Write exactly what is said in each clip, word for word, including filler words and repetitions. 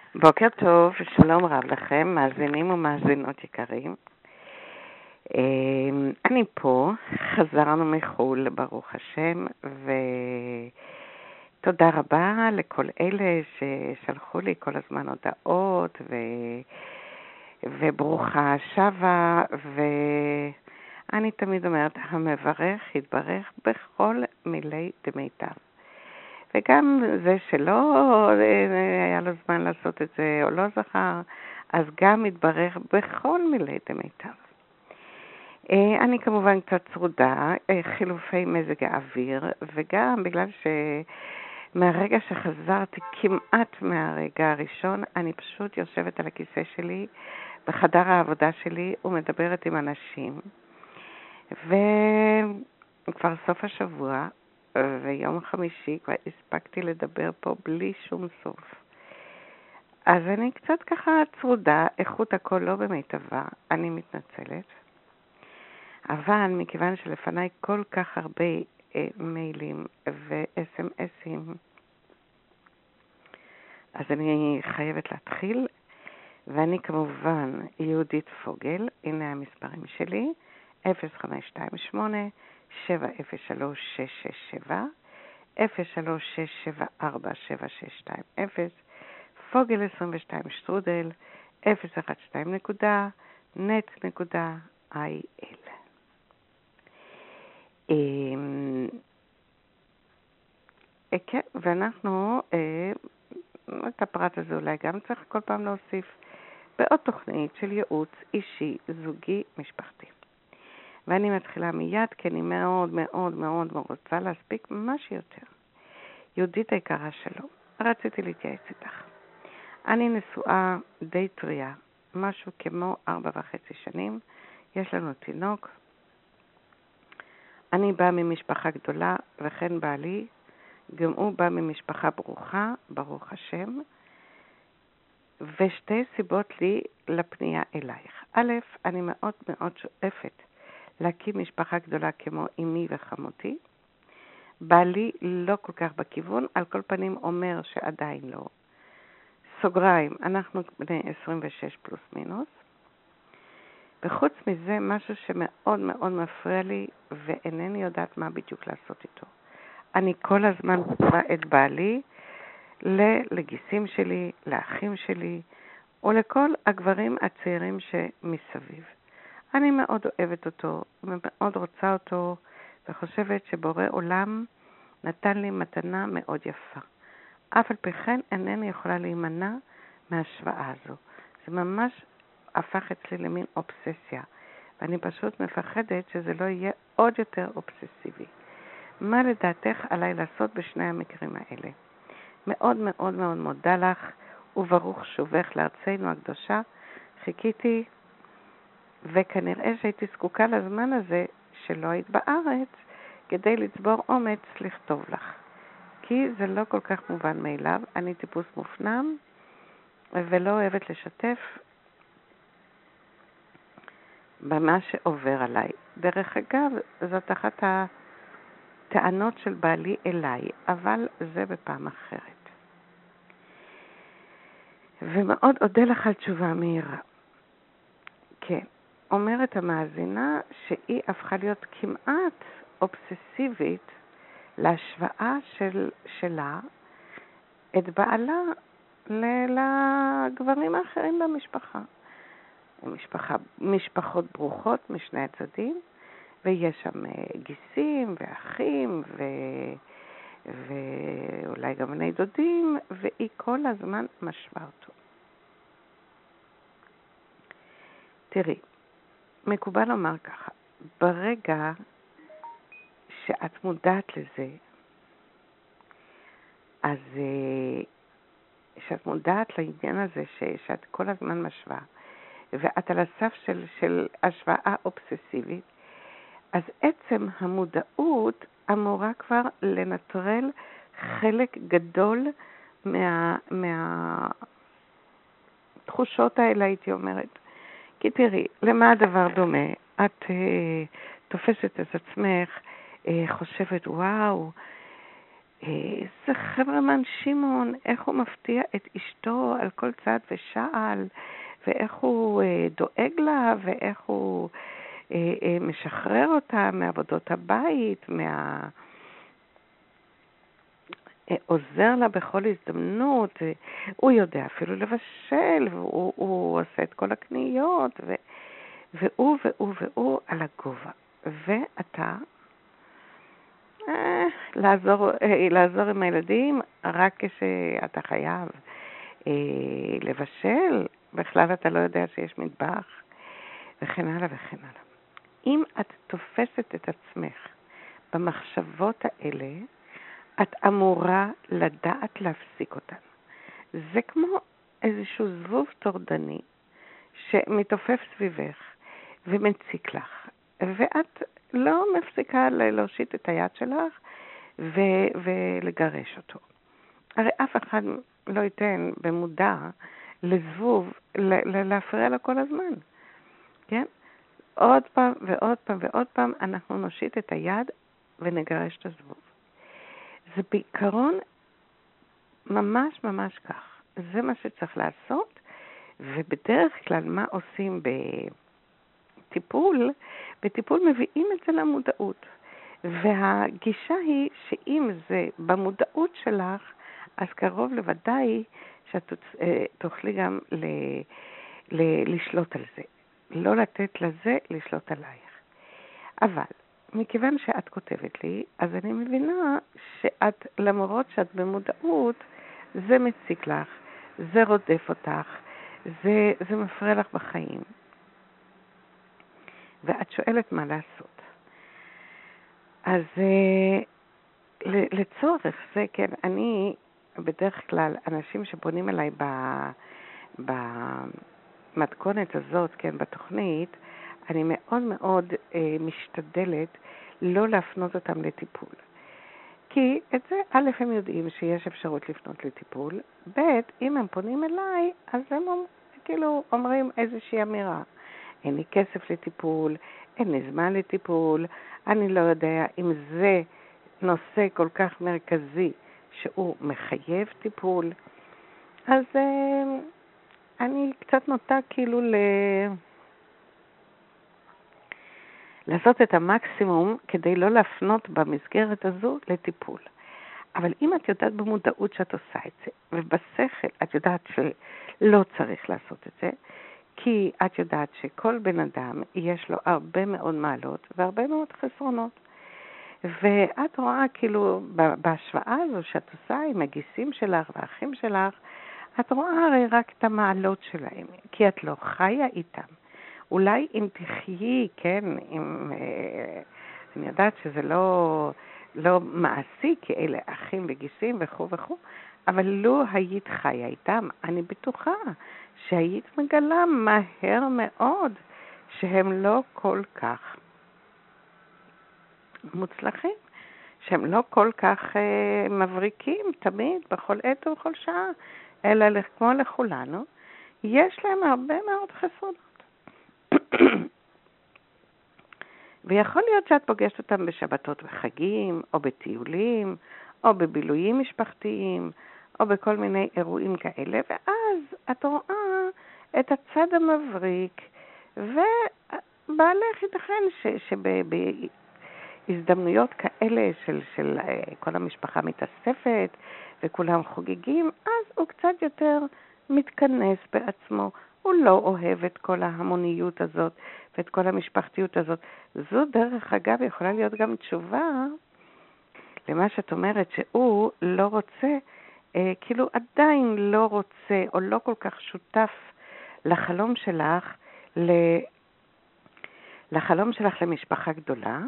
בוקר טוב, שלום רב לכם, מאזינים ומאזינות יקרים. אני פה, חזרנו מחול, ברוך השם, ותודה רבה לכל אלה ששלחו לי כל הזמן הודעות, ו... וברוכה שבה, ואני תמיד אומרת, המברך יתברך בכל מילי דמיטב. וגם זה שלא היה לו זמן לעשות את זה או לא זכר, אז גם מתברך בכל מילי דמיטב. אני כמובן קצת צרודה, חילופי מזג האוויר, וגם בגלל שמהרגע שחזרתי, כמעט מהרגע הראשון, אני פשוט יושבת על הכיסא שלי, בחדר העבודה שלי, ומדברת עם אנשים. וכבר סוף השבוע, ויום חמישי כבר הספקתי לדבר פה בלי שום סוף. אז אני קצת ככה צרודה, איכות הכל לא במיטבה, אני מתנצלת. אבל מכיוון שלפניי כל כך הרבה אה, מיילים ו-אס אם אסים, אז אני חייבת להתחיל, ואני כמובן יהודית פוגל, הנה המספרים שלי, אפס חמש שתיים שמונה שבע אפס שלוש שש שש שבע, אפס שלוש שש שבע ארבע שבע שש שתיים אפס, פוגל עשרים ושתיים שטרודל, אפס אחת שתיים נקודה נט נקודה איי אל. כן, ואנחנו, את הפרט הזה אולי גם צריך כל פעם להוסיף, בעוד תוכנית של ייעוץ אישי, זוגי, משפחתי. ואני מתחילה מיד, כי אני מאוד מאוד מאוד רוצה להספיק מה שיותר. יהודית היקרה שלום, רציתי להתייעץ איתך. אני נשואה די טריה, משהו כמו ארבע וחצי שנים, יש לנו תינוק. אני באה ממשפחה גדולה, וכן בעלי, גם הוא בא ממשפחה ברוכה, ברוך השם, ושתי סיבות לי לפנייה אלייך. א', אני מאוד מאוד שואפת להקים משפחה גדולה כמו אמי וחמותי. בעלי לא כל כך בכיוון, על כל פנים אומר שעדיין לא. סוגריים, אנחנו בני עשרים ושש פלוס מינוס. וחוץ מזה, משהו שמאוד מאוד מפריע לי, ואינני יודעת מה בדיוק לעשות איתו. אני כל הזמן רוצה את בעלי לגיסים שלי, לאחים שלי, ולכל הגברים הצעירים שמסביב. אני מאוד אוהבת אותו, ומאוד רוצה אותו, וחושבת שבורא עולם נתן לי מתנה מאוד יפה. אף על פי כן אינני יכולה להימנע מההשוואה הזו. זה ממש הפך אצלי למין אובססיה, ואני פשוט מפחדת שזה לא יהיה עוד יותר אובססיבי. מה לדעתך עליי לעשות בשני המקרים האלה? מאוד מאוד מאוד מודה לך, וברוך שובך לארצנו הקדושה. חיכיתי, וכנראה שהייתי זקוקה לזמן הזה שלא היית בארץ, כדי לצבור אומץ לכתוב לך. כי זה לא כל כך מובן מאליו, אני טיפוס מופנם, ולא אוהבת לשתף במה שעובר עליי. דרך אגב, זאת אחת הטענות של בעלי אליי, אבל זה בפעם אחרת. ומאוד אודה לך על תשובה מהירה. כן, אומרת המאזינה שהיא הפכה להיות כמעט אובססיבית להשוואה של, שלה את בעלה לגברים האחרים במשפחה. משפחה, משפחות ברוכות משני הצדדים, ויש שם גיסים ואחים ו... ואולי גם בני דודים, והיא כל הזמן משווה אותו. תראי, מקובל לומר ככה, ברגע שאת מודעת לזה, אז שאת מודעת לעניין הזה ש, שאת כל הזמן משווה, ואת על הסף של, של השוואה אובססיבית, אז עצם המודעות אמורה כבר לנטרל חלק גדול מה, מהתחושות האלה, הייתי אומרת. כי תראי, למה הדבר דומה? את uh, תופסת את עצמך, uh, חושבת, וואו, זה חברמן שמעון, איך הוא מפתיע את אשתו על כל צד ושעל, ואיך הוא דואג לה, ואיך הוא משחרר אותה מעבודות הבית, מה... עוזר לה בכל הזדמנות, הוא יודע אפילו לבשל, והוא הוא עושה את כל הקניות, ו... והוא והוא והוא על הגובה. ואתה אה, לעזור, אה, לעזור עם הילדים רק כשאתה חייב אה, לבשל, בכלל אתה לא יודע שיש מטבח, וכן הלאה וכן הלאה. אם את תופסת את עצמך במחשבות האלה, את אמורה לדעת להפסיק אותן. זה כמו איזשהו זבוב טורדני שמתעופף סביבך ומציק לך, ואת לא מפסיקה להושיט את היד שלך ו- ולגרש אותו. הרי אף אחד לא ייתן במודע לזבוב ל- להפריע לו כל הזמן. כן? עוד פעם ועוד פעם ועוד פעם אנחנו נושיט את היד ונגרש את הזבוב. זה בעיקרון ממש ממש כך. זה מה שצריך לעשות, ובדרך כלל מה עושים בטיפול? בטיפול מביאים את זה למודעות. והגישה היא שאם זה במודעות שלך, אז קרוב לוודאי שאת תוכלי גם ל, ל, לשלוט על זה. לא לתת לזה לשלוט עלייך. אבל מכיוון שאת כותבת לי, אז אני מבינה שאת, למרות שאת במודעות, זה מציק לך, זה רודף אותך, זה, זה מפריע לך בחיים. ואת שואלת מה לעשות. אז לצורך זה, כן, אני בדרך כלל, אנשים שפונים אליי במתכונת הזאת, כן, בתוכנית, אני מאוד מאוד אה, משתדלת לא להפנות אותם לטיפול. כי את זה, א', הם יודעים שיש אפשרות לפנות לטיפול, ב', אם הם פונים אליי, אז הם כאילו אומרים איזושהי אמירה. אין לי כסף לטיפול, אין לי זמן לטיפול, אני לא יודע אם זה נושא כל כך מרכזי שהוא מחייב טיפול. אז אה, אני קצת נוטה כאילו ל... לעשות את המקסימום כדי לא להפנות במסגרת הזו לטיפול. אבל אם את יודעת במודעות שאת עושה את זה, ובשכל את יודעת שלא צריך לעשות את זה, כי את יודעת שכל בן אדם יש לו הרבה מאוד מעלות והרבה מאוד חסרונות. ואת רואה כאילו בהשוואה הזו שאת עושה עם הגיסים שלך והאחים שלך, את רואה הרי רק את המעלות שלהם, כי את לא חיה איתם. אולי אם תחיי, כן, אם, אה, אני יודעת שזה לא, לא מעשי, כי אלה אחים וגיסים וכו' וכו', אבל לא היית חיה איתם, אני בטוחה שהיית מגלה מהר מאוד שהם לא כל כך מוצלחים, שהם לא כל כך אה, מבריקים תמיד, בכל עת ובכל שעה, אלא כמו לכולנו, יש להם הרבה מאוד חסרונות. ויכול להיות שאת פוגשת אותם בשבתות וחגים, או בטיולים, או בבילויים משפחתיים, או בכל מיני אירועים כאלה, ואז את רואה את הצד המבריק, ובעלך ייתכן שבהזדמנויות כאלה של, של כל המשפחה מתאספת, וכולם חוגגים, אז הוא קצת יותר מתכנס בעצמו, הוא לא אוהב את כל ההמוניות הזאת ואת כל המשפחתיות הזאת. זו דרך אגב יכולה להיות גם תשובה למה שאת אומרת, שהוא לא רוצה, אה, כאילו עדיין לא רוצה או לא כל כך שותף לחלום שלך, לחלום שלך למשפחה גדולה,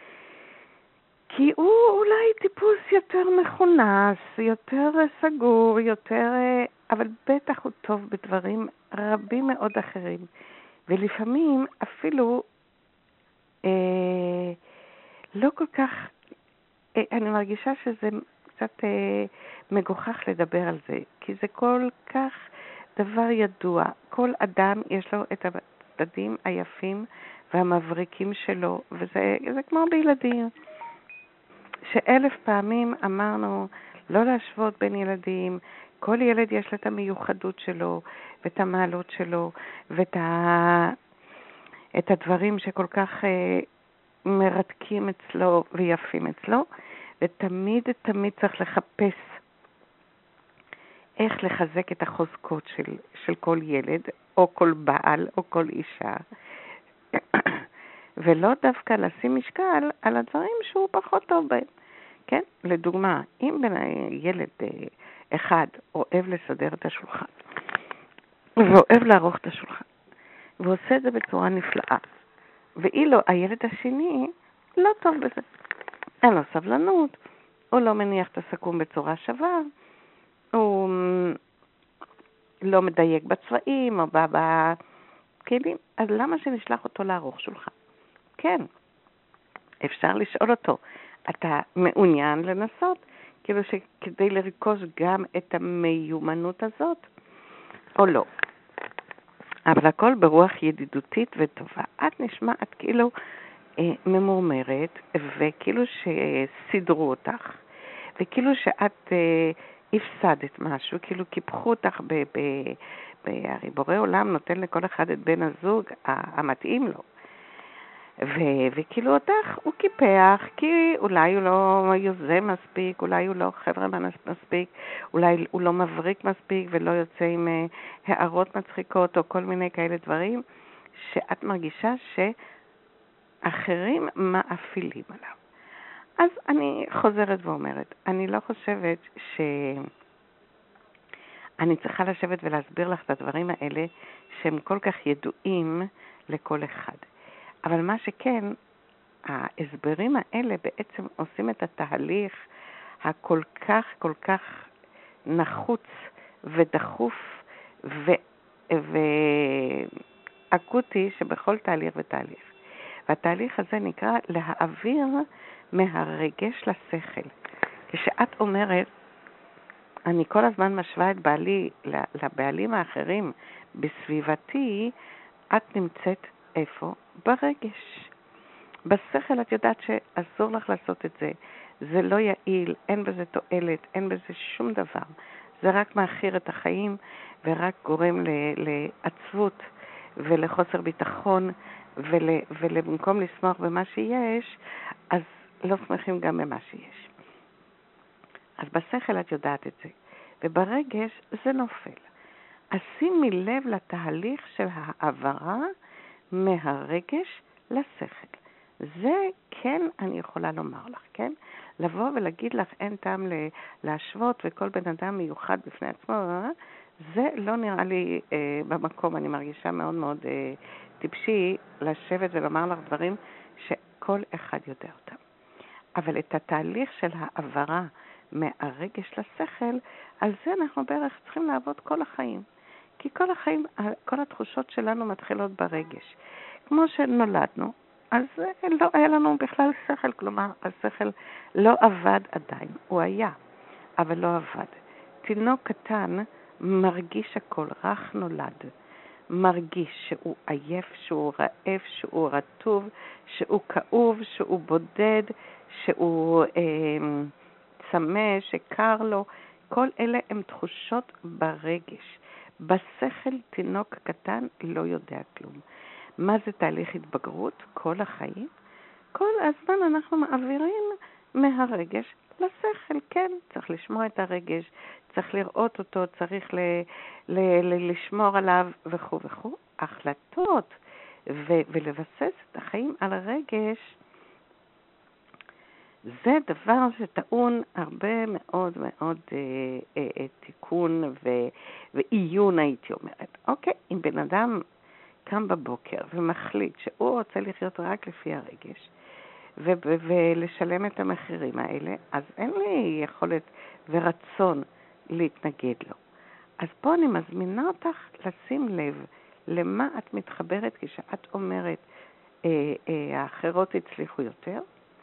כי הוא אולי טיפוס יותר מכונס, יותר סגור, יותר, אבל בטח הוא טוב בדברים רבים מאוד אחרים. ולפעמים אפילו אה, לא כל כך, אה, אני מרגישה שזה קצת אה, מגוחך לדבר על זה, כי זה כל כך דבר ידוע. כל אדם יש לו את הצדדים היפים והמבריקים שלו, וזה זה כמו בילדים. שאלף פעמים אמרנו לא להשוות בין ילדים, כל ילד יש לה את המיוחדות שלו, ואת המעלות שלו, ואת ה... את הדברים שכל כך אה, מרתקים אצלו ויפים אצלו, ותמיד תמיד צריך לחפש איך לחזק את החוזקות של, של כל ילד, או כל בעל, או כל אישה, ולא דווקא לשים משקל על הדברים שהוא פחות טוב בהם. כן? לדוגמה, אם בין ילד אחד אוהב לסדר את השולחן, ואוהב לערוך את השולחן, ועושה את זה בצורה נפלאה, ואילו הילד השני לא טוב בזה. אין לו סבלנות, הוא לא מניח את הסכו"ם בצורה שווה, הוא לא מדייק בצבעים או בכלים, אז למה שנשלח אותו לערוך שולחן? כן, אפשר לשאול אותו, אתה מעוניין לנסות? כאילו שכדי לרכוש גם את המיומנות הזאת, או לא? אבל הכל ברוח ידידותית וטובה. את נשמעת כאילו אה, ממורמרת, וכאילו שסידרו אותך, וכאילו שאת אה, הפסדת משהו, כאילו קיפחו אותך ב... ב הרי בורא עולם נותן לכל אחד את בן הזוג המתאים לו. ו- וכאילו אותך הוא קיפח, כי אולי הוא לא יוזם מספיק, אולי הוא לא חבר'ה מספיק, אולי הוא לא מבריק מספיק ולא יוצא עם uh, הערות מצחיקות או כל מיני כאלה דברים, שאת מרגישה שאחרים מאפילים עליו. אז אני חוזרת ואומרת, אני לא חושבת שאני צריכה לשבת ולהסביר לך את הדברים האלה שהם כל כך ידועים לכל אחד. אבל מה שכן, ההסברים האלה בעצם עושים את התהליך הכל כך כל כך נחוץ ודחוף ו... ואקוטי שבכל תהליך ותהליך. והתהליך הזה נקרא להעביר מהרגש לשכל. כשאת אומרת, אני כל הזמן משווה את בעלי לבעלים האחרים בסביבתי, את נמצאת איפה? ברגש. בשכל את יודעת שאסור לך לעשות את זה. זה לא יעיל, אין בזה תועלת, אין בזה שום דבר. זה רק מאחיר את החיים ורק גורם לעצבות ולחוסר ביטחון, ול, ולבמקום לשמוח במה שיש, אז לא שמחים גם במה שיש. אז בשכל את יודעת את זה, וברגש זה נופל. אז שימי לב לתהליך של העברה מהרגש לשכל. זה כן אני יכולה לומר לך, כן? לבוא ולהגיד לך אין טעם להשוות וכל בן אדם מיוחד בפני עצמו, זה לא נראה לי אה, במקום, אני מרגישה מאוד מאוד אה, טיפשי לשבת ולומר לך דברים שכל אחד יודע אותם. אבל את התהליך של העברה מהרגש לשכל, על זה אנחנו בערך צריכים לעבוד כל החיים. כי כל החיים, כל התחושות שלנו מתחילות ברגש. כמו שנולדנו, אז לא היה לנו בכלל שכל, כלומר, השכל לא עבד עדיין, הוא היה, אבל לא עבד. תינוק קטן מרגיש הכל, רך נולד, מרגיש שהוא עייף, שהוא רעב, שהוא רטוב, שהוא כאוב, שהוא בודד, שהוא אה, צמא, שקר לו, כל אלה הם תחושות ברגש. בשכל תינוק קטן לא יודע כלום. מה זה תהליך התבגרות? כל החיים. כל הזמן אנחנו מעבירים מהרגש לשכל, כן, צריך לשמוע את הרגש, צריך לראות אותו, צריך ל- ל- ל- לשמור עליו וכו' וכו'. החלטות ו- ולבסס את החיים על הרגש, זה דבר שטעון הרבה מאוד מאוד אה, אה, אה, תיקון ו- ועיון, הייתי אומרת. אוקיי, אם בן אדם קם בבוקר ומחליט שהוא רוצה לחיות רק לפי הרגש, ו- ו- ולשלם את המחירים האלה, אז אין לי יכולת ורצון להתנגד לו. אז פה אני מזמינה אותך לשים לב למה את מתחברת כשאת אומרת אה, אה, האחרות הצליחו יותר,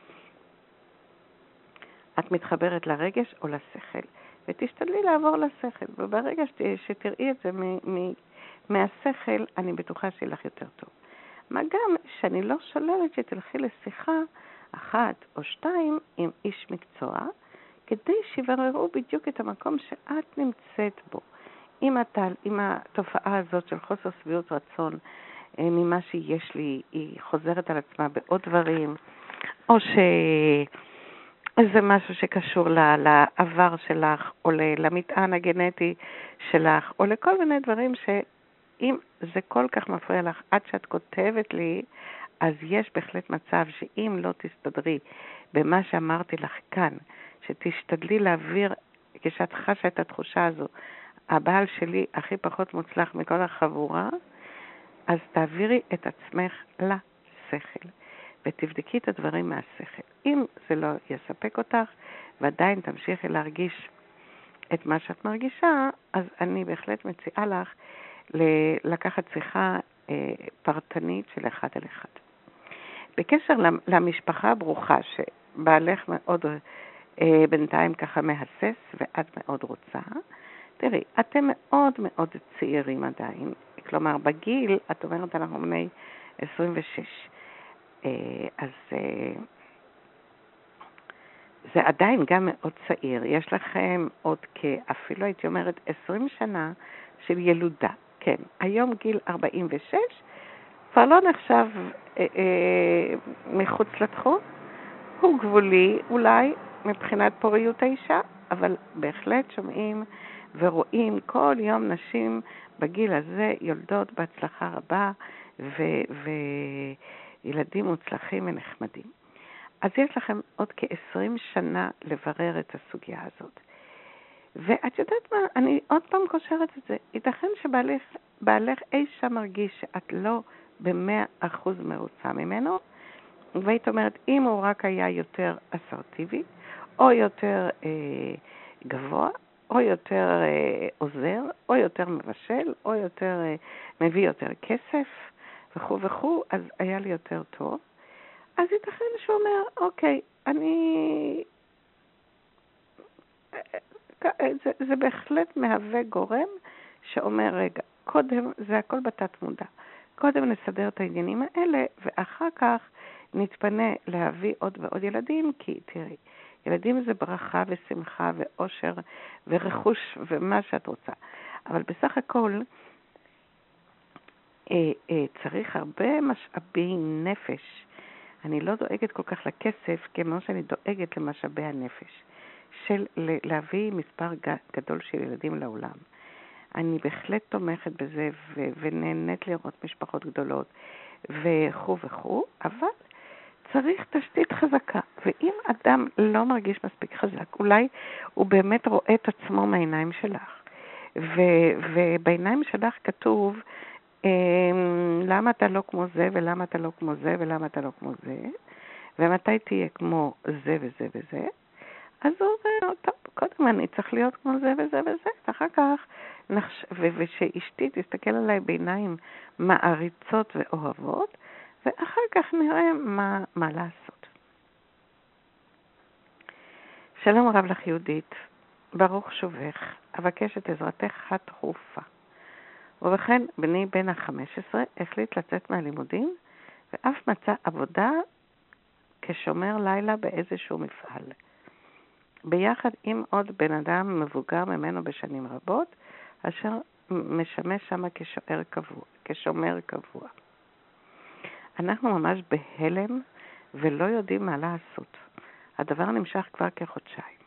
את מתחברת לרגש או לשכל, ותשתדלי לעבור לשכל, וברגע שתראי את זה מ- מ- מהשכל, אני בטוחה שיהיה לך יותר טוב. מה גם שאני לא שוללת שתלכי לשיחה אחת או שתיים עם איש מקצוע, כדי שיבררו בדיוק את המקום שאת נמצאת בו. אם, התה, אם התופעה הזאת של חוסר שביעות רצון ממה שיש לי, היא חוזרת על עצמה בעוד דברים, או שזה משהו שקשור לה, לעבר שלך, או למטען הגנטי שלך, או לכל מיני דברים שאם זה כל כך מפריע לך עד שאת כותבת לי, אז יש בהחלט מצב שאם לא תסתדרי במה שאמרתי לך כאן, שתשתדלי להעביר, כשאת חשה את התחושה הזו, הבעל שלי הכי פחות מוצלח מכל החבורה, אז תעבירי את עצמך לשכל, ותבדקי את הדברים מהשכל. אם זה לא יספק אותך, ועדיין תמשיכי להרגיש את מה שאת מרגישה, אז אני בהחלט מציעה לך לקחת שיחה פרטנית של אחד על אחד. בקשר למשפחה הברוכה, שבעלך מאוד בינתיים ככה מהסס, ואת מאוד רוצה, תראי, אתם מאוד מאוד צעירים עדיין, כלומר בגיל, את אומרת אנחנו בני עשרים ושש, אז זה עדיין גם מאוד צעיר, יש לכם עוד כאפילו הייתי אומרת עשרים שנה של ילודה, כן, היום גיל ארבעים ושש, כבר לא נחשב אה, אה, מחוץ לתחום, הוא גבולי אולי מבחינת פוריות האישה, אבל בהחלט שומעים ורואים כל יום נשים בגיל הזה יולדות בהצלחה רבה ו- וילדים מוצלחים ונחמדים. אז יש לכם עוד כ-עשרים שנה לברר את הסוגיה הזאת. ואת יודעת מה, אני עוד פעם קושרת את זה. ייתכן שבעלך בעלך אי שם מרגיש שאת לא ב-מאה אחוז מרוצה ממנו, והיית אומרת, אם הוא רק היה יותר אסרטיבי, או יותר אה, גבוה, או יותר אה, עוזר, או יותר מבשל, או יותר אה, מביא יותר כסף, וכו' וכו', אז היה לי יותר טוב. אז ייתכן שהוא אומר, אוקיי, אני... זה, זה בהחלט מהווה גורם שאומר, רגע, קודם, זה הכל בתת מודע. קודם נסדר את העניינים האלה, ואחר כך נתפנה להביא עוד ועוד ילדים, כי תראי, ילדים זה ברכה ושמחה ואושר ורכוש ומה שאת רוצה. אבל בסך הכל אה, אה, צריך הרבה משאבי נפש. אני לא דואגת כל כך לכסף כמו שאני דואגת למשאבי הנפש, של להביא מספר גדול של ילדים לעולם. אני בהחלט תומכת בזה ו- ונהנית לראות משפחות גדולות וכו' וכו', אבל צריך תשתית חזקה. ואם אדם לא מרגיש מספיק חזק, אולי הוא באמת רואה את עצמו מהעיניים שלך. ו- ובעיניים שלך כתוב, למה אתה לא כמו זה ולמה אתה לא כמו זה ולמה אתה לא כמו זה, ומתי תהיה כמו זה וזה וזה. אז הוא אומר, טוב, קודם אני צריך להיות כמו זה וזה וזה, ואחר כך, נחש... ו- ושאשתי תסתכל עליי בעיניים מעריצות ואוהבות, ואחר כך נראה מה, מה לעשות. שלום רב לך יהודית, ברוך שובך, אבקש את עזרתך התכופה. ובכן, בני בן ה-חמש עשרה החליט לצאת מהלימודים, ואף מצא עבודה כשומר לילה באיזשהו מפעל. ביחד עם עוד בן אדם מבוגר ממנו בשנים רבות, אשר משמש שם כשומר קבוע. כשומר קבוע. אנחנו ממש בהלם ולא יודעים מה לעשות. הדבר נמשך כבר כחודשיים.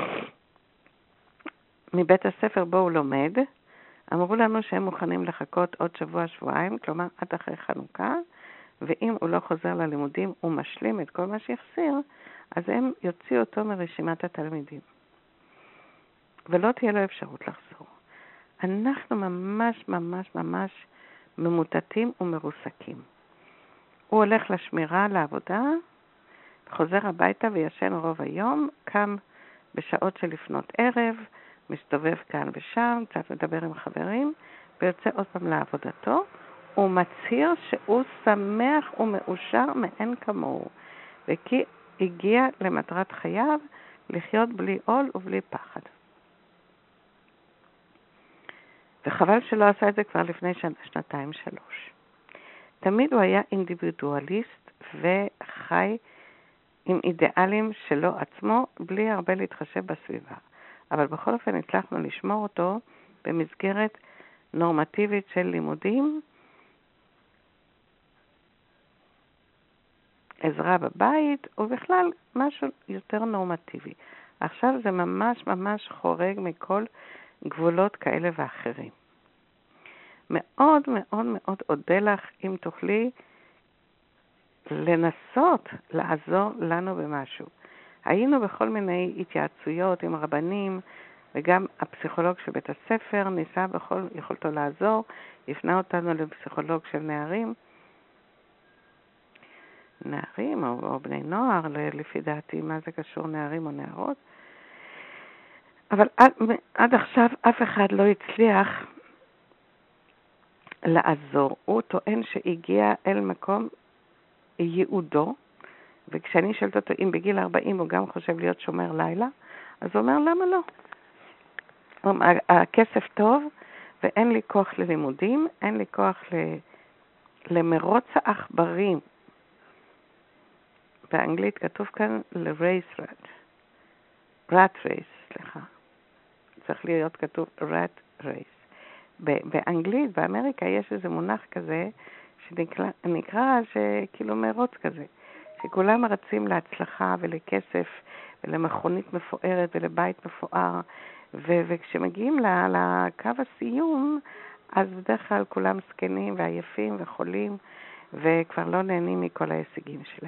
מבית הספר בו הוא לומד, אמרו לנו שהם מוכנים לחכות עוד שבוע, שבועיים, כלומר עד אחרי חנוכה, ואם הוא לא חוזר ללימודים, הוא משלים את כל מה שיחסיר, אז הם יוציאו אותו מרשימת התלמידים. ולא תהיה לו אפשרות לחזור. אנחנו ממש ממש ממש ממוטטים ומרוסקים. הוא הולך לשמירה, לעבודה, חוזר הביתה וישן רוב היום, קם בשעות של לפנות ערב, מסתובב כאן ושם, קצת מדבר עם חברים, ויוצא עוד פעם לעבודתו, הוא מצהיר שהוא שמח ומאושר מאין כמוהו, וכי הגיע למטרת חייו לחיות בלי עול ובלי פחד. וחבל שלא עשה את זה כבר לפני שנתיים שלוש. תמיד הוא היה אינדיבידואליסט וחי עם אידיאלים שלו עצמו, בלי הרבה להתחשב בסביבה. אבל בכל אופן הצלחנו לשמור אותו במסגרת נורמטיבית של לימודים, עזרה בבית, ובכלל משהו יותר נורמטיבי. עכשיו זה ממש ממש חורג מכל גבולות כאלה ואחרים. מאוד מאוד מאוד אודה לך אם תוכלי לנסות לעזור לנו במשהו. היינו בכל מיני התייעצויות עם רבנים, וגם הפסיכולוג של בית הספר ניסה בכל יכולתו לעזור, הפנה אותנו לפסיכולוג של נערים, נערים או, או בני נוער, לפי דעתי מה זה קשור נערים או נערות. אבל עד, עד עכשיו אף אחד לא הצליח לעזור. הוא טוען שהגיע אל מקום ייעודו, וכשאני שואלת אותו אם בגיל ארבעים הוא גם חושב להיות שומר לילה, אז הוא אומר למה לא? הכסף טוב ואין לי כוח ללימודים, אין לי כוח למרוץ העכברים. באנגלית כתוב כאן ל-race rat. rat race, סליחה. צריך להיות כתוב rat race. באנגלית, באמריקה, יש איזה מונח כזה שנקרא נקרא שכאילו מרוץ כזה, שכולם רצים להצלחה ולכסף ולמכונית מפוארת ולבית מפואר, ו- וכשמגיעים לקו הסיום, אז בדרך כלל כולם סקנים ועייפים וחולים, וכבר לא נהנים מכל ההישגים שלהם.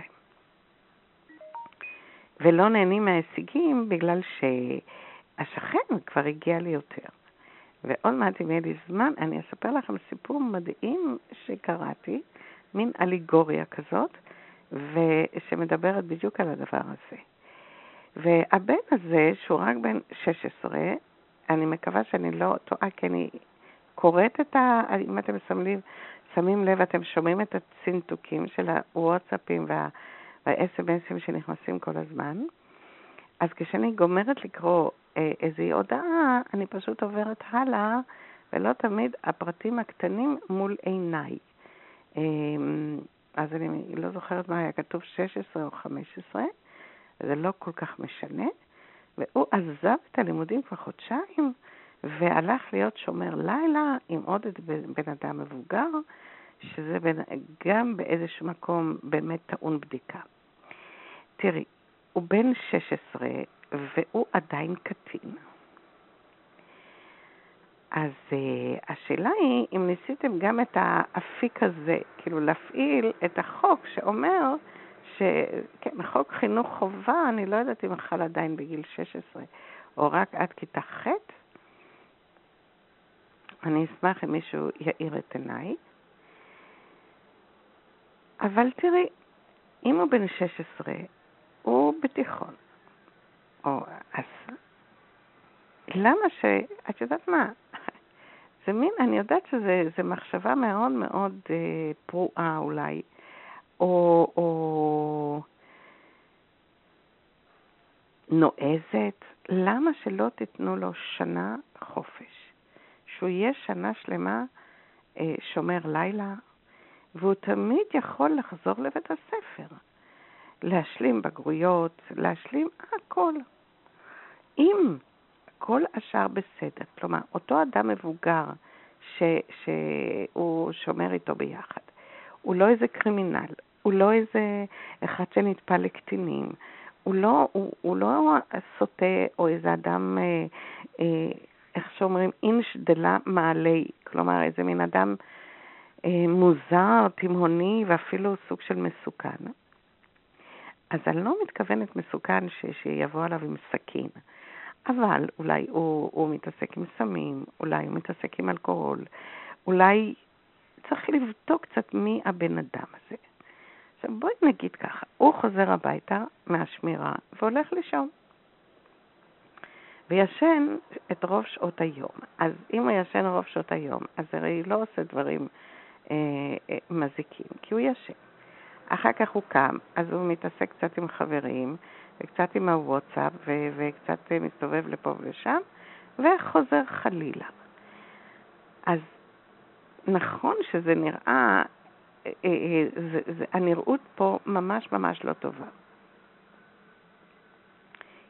ולא נהנים מההישגים בגלל שהשכן כבר הגיע לי יותר. ועוד מעט אם יהיה לי זמן, אני אספר לכם סיפור מדהים שקראתי, מין אליגוריה כזאת, ושמדברת בדיוק על הדבר הזה. והבן הזה, שהוא רק בן שש עשרה, אני מקווה שאני לא טועה, כי אני קוראת את ה... אם אתם שמים, שמים לב, אתם שומעים את הצינטוקים של הוואטסאפים וה... וה-אס אם אסים שנכנסים כל הזמן. אז כשאני גומרת לקרוא אה, איזו הודעה, אני פשוט עוברת הלאה, ולא תמיד הפרטים הקטנים מול עיניי. אה, אז אני לא זוכרת מה היה כתוב, שש עשרה או חמש עשרה, זה לא כל כך משנה. והוא עזב את הלימודים כבר חודשיים, והלך להיות שומר לילה עם עוד בן אדם מבוגר, שזה גם באיזשהו מקום באמת טעון בדיקה. תראי, הוא בן שש עשרה והוא עדיין קטין. אז uh, השאלה היא אם ניסיתם גם את האפיק הזה, כאילו להפעיל את החוק שאומר שכן, חוק חינוך חובה, אני לא יודעת אם חל עדיין בגיל שש עשרה או רק עד כיתה ח'. אני אשמח אם מישהו יאיר את עיניי. אבל תראי, אם הוא בן שש עשרה, הוא בתיכון. או אז, למה ש... את יודעת מה? זה מין, אני יודעת שזה מחשבה מאוד מאוד אה, פרועה אולי, או, או נועזת. למה שלא תיתנו לו שנה חופש? שהוא יהיה שנה שלמה אה, שומר לילה, והוא תמיד יכול לחזור לבית הספר. להשלים בגרויות, להשלים הכל. אם כל השאר בסדר, כלומר, אותו אדם מבוגר ש, שהוא שומר איתו ביחד, הוא לא איזה קרימינל, הוא לא איזה אחד שנטפל לקטינים, הוא לא, הוא, הוא לא סוטה או איזה אדם, אה, אה, איך שאומרים, אינש דלה מעלי, כלומר, איזה מין אדם אה, מוזר, תימהוני ואפילו סוג של מסוכן. אז אני לא מתכוונת מסוכן ש, שיבוא עליו עם סכין, אבל אולי הוא, הוא מתעסק עם סמים, אולי הוא מתעסק עם אלכוהול, אולי צריך לבדוק קצת מי הבן אדם הזה. עכשיו בואי נגיד ככה, הוא חוזר הביתה מהשמירה והולך לישון. וישן את רוב שעות היום. אז אם הוא ישן רוב שעות היום, אז הרי לא עושה דברים אה, אה, מזיקים, כי הוא ישן. אחר כך הוא קם, אז הוא מתעסק קצת עם חברים, וקצת עם הוואטסאפ, ו- וקצת מסתובב לפה ולשם, וחוזר חלילה. אז נכון שזה נראה, זה, זה, הנראות פה ממש ממש לא טובה.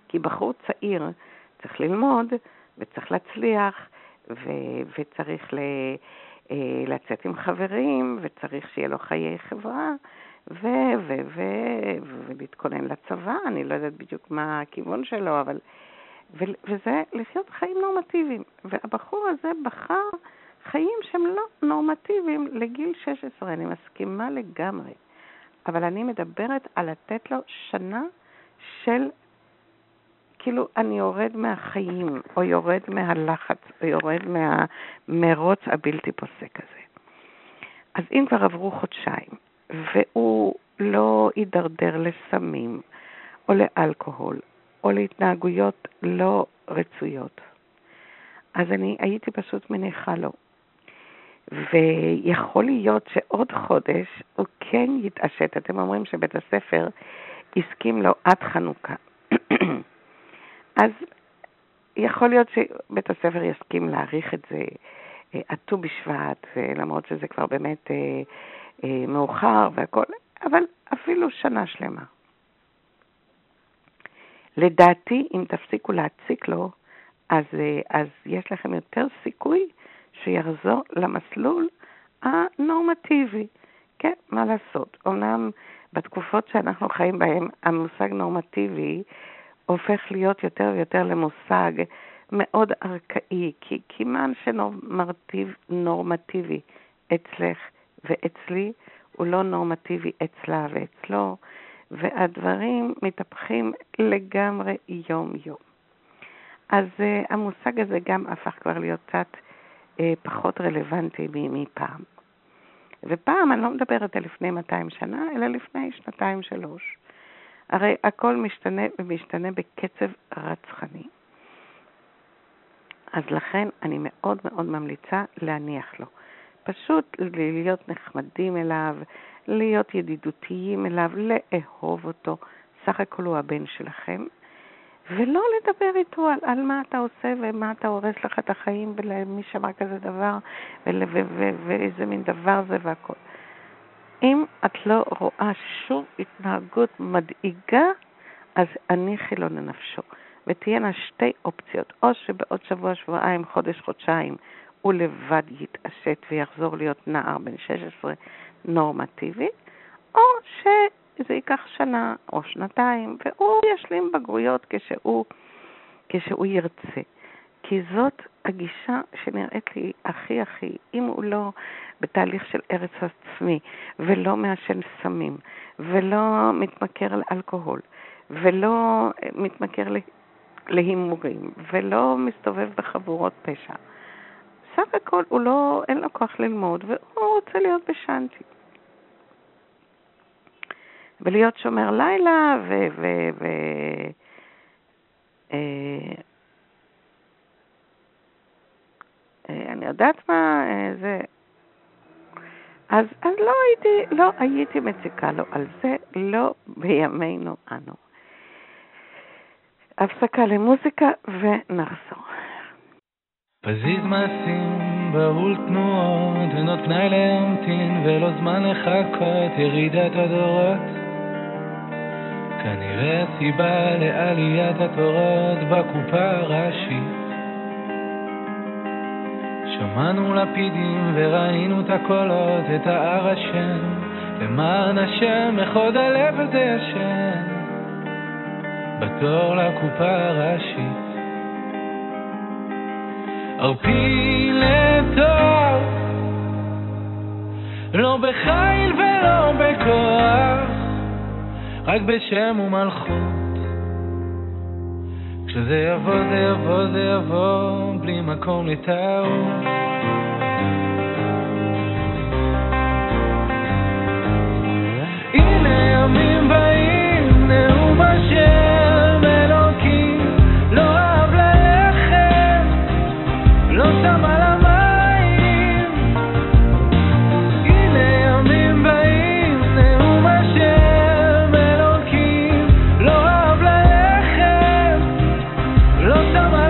כי בחור צעיר צריך ללמוד וצריך להצליח ו- וצריך ל- לצאת עם חברים וצריך שיהיה לו חיי חברה ו- ו- ו- ולהתכונן לצבא. אני לא יודעת בדיוק מה הכיוון שלו, אבל ו- וזה לחיות חיים נורמטיביים. והבחור הזה בחר חיים שהם לא נורמטיביים לגיל שש עשרה. אני מסכימה לגמרי. אבל אני מדברת על לתת לו שנה של, כאילו אני יורד מהחיים, או יורד מהלחץ, או יורד מהמרוץ הבלתי פוסק הזה. אז אם כבר עברו חודשיים, והוא לא יידרדר לסמים, או לאלכוהול, או להתנהגויות לא רצויות, אז אני הייתי פשוט מניחה לו. ויכול להיות שעוד חודש הוא כן יתעשת. אתם אומרים שבית הספר הסכים לו עד חנוכה. אז יכול להיות שבית הספר יסכים להאריך את זה עד ט"ו בשבט, למרות שזה כבר באמת אה, אה, מאוחר והכל, אבל אפילו שנה שלמה. לדעתי, אם תפסיקו להציק לו, אז, אז יש לכם יותר סיכוי שיחזור למסלול הנורמטיבי. כן, מה לעשות? אומנם בתקופות שאנחנו חיים בהן, המושג נורמטיבי הופך להיות יותר ויותר למושג מאוד ארכאי, כי כיוון שנורמטיבי אצלך ואצלי, הוא לא נורמטיבי אצלה ואצלו, והדברים מתהפכים לגמרי יום יום. אז uh, המושג הזה גם הפך כבר להיות קצת uh, פחות רלוונטי מפעם. ופעם אני לא מדברת על לפני מאתיים שנה, אלא לפני שנתיים שלוש. הרי הכל משתנה ומשתנה בקצב רצחני. אז לכן אני מאוד מאוד ממליצה להניח לו. פשוט להיות נחמדים אליו, להיות ידידותיים אליו, לאהוב אותו. סך הכל הוא הבן שלכם. ולא לדבר איתו על, על מה אתה עושה ומה אתה הורס לך את החיים ולמי שמע כזה דבר ואיזה מין דבר זה והכל. אם את לא רואה שום התנהגות מדאיגה, אז הניחי לו לנפשו. ותהיינה שתי אופציות, או שבעוד שבוע, שבועיים, חודש, חודשיים, הוא לבד יתעשת ויחזור להיות נער בן שש עשרה נורמטיבי, או שזה ייקח שנה או שנתיים, והוא ישלים בגרויות כשהוא, כשהוא ירצה. כי זאת הגישה שנראית לי הכי הכי, אם הוא לא בתהליך של ארץ עצמי, ולא מעשן סמים, ולא מתמכר לאלכוהול, ולא מתמכר להימורים, ולא מסתובב בחבורות פשע. סך הכל הוא לא, אין לו כוח ללמוד, והוא רוצה להיות בשנתי. ולהיות שומר לילה, ו... ו, ו אה, אני יודעת מה, זה... אז, אז לא הייתי, לא הייתי מציקה לו על זה, לא בימינו אנו. הפסקה למוזיקה ונחזור. פזיז מעשים, בהול תנועות, ונות פנאי להמתין, ולא זמן לחכות, ירידת הדורות. כנראה סיבה לעליית התורות בקופה הראשית. שמענו לפידים וראינו את הקולות, את הער השם, למען השם, אחד הלב הזה ישן, בתור לקופה הראשית. ערפי לטוב, לא בחיל ולא בכוח, רק בשם ומלכות. כשזה יבוא זה יבוא זה יבוא, בלי מקום לטעות. הנה ימים באים, נאום השם אלוקים, לא אהב ללחם, לא שם על המים. הנה ימים באים, נאום השם אלוקים, לא אהב ללחם, לא שם על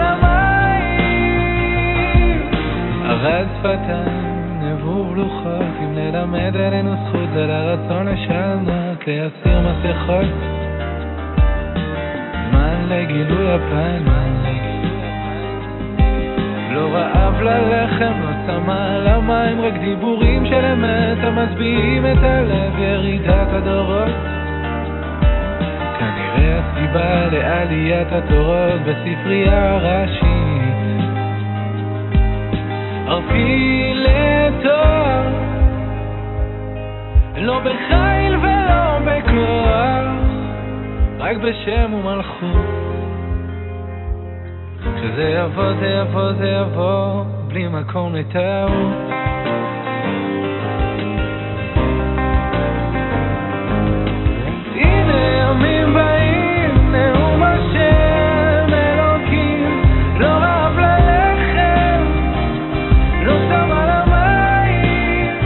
המים. ערד שפתיים, נבוב לוחות, אם נלמד עלינו זכות, על הרצון לשנות, להסיר מסכות. זמן לגילוי הפנים. לא רעב ללחם, לא צמא למים, רק דיבורים של אמת המשביעים את הלב, ירידת הדורות. כנראה הסיבה לעליית התורות בספרייה הראשית. ערפי לתואר, לא בחיל ולא בכוח, רק בשם ומלכות. כשזה יבוא זה יבוא זה יבוא, בלי מקום לטעות. הנה ימים באים, נאום השם אלוקים, לא רעב ללחם, לא שם על המים.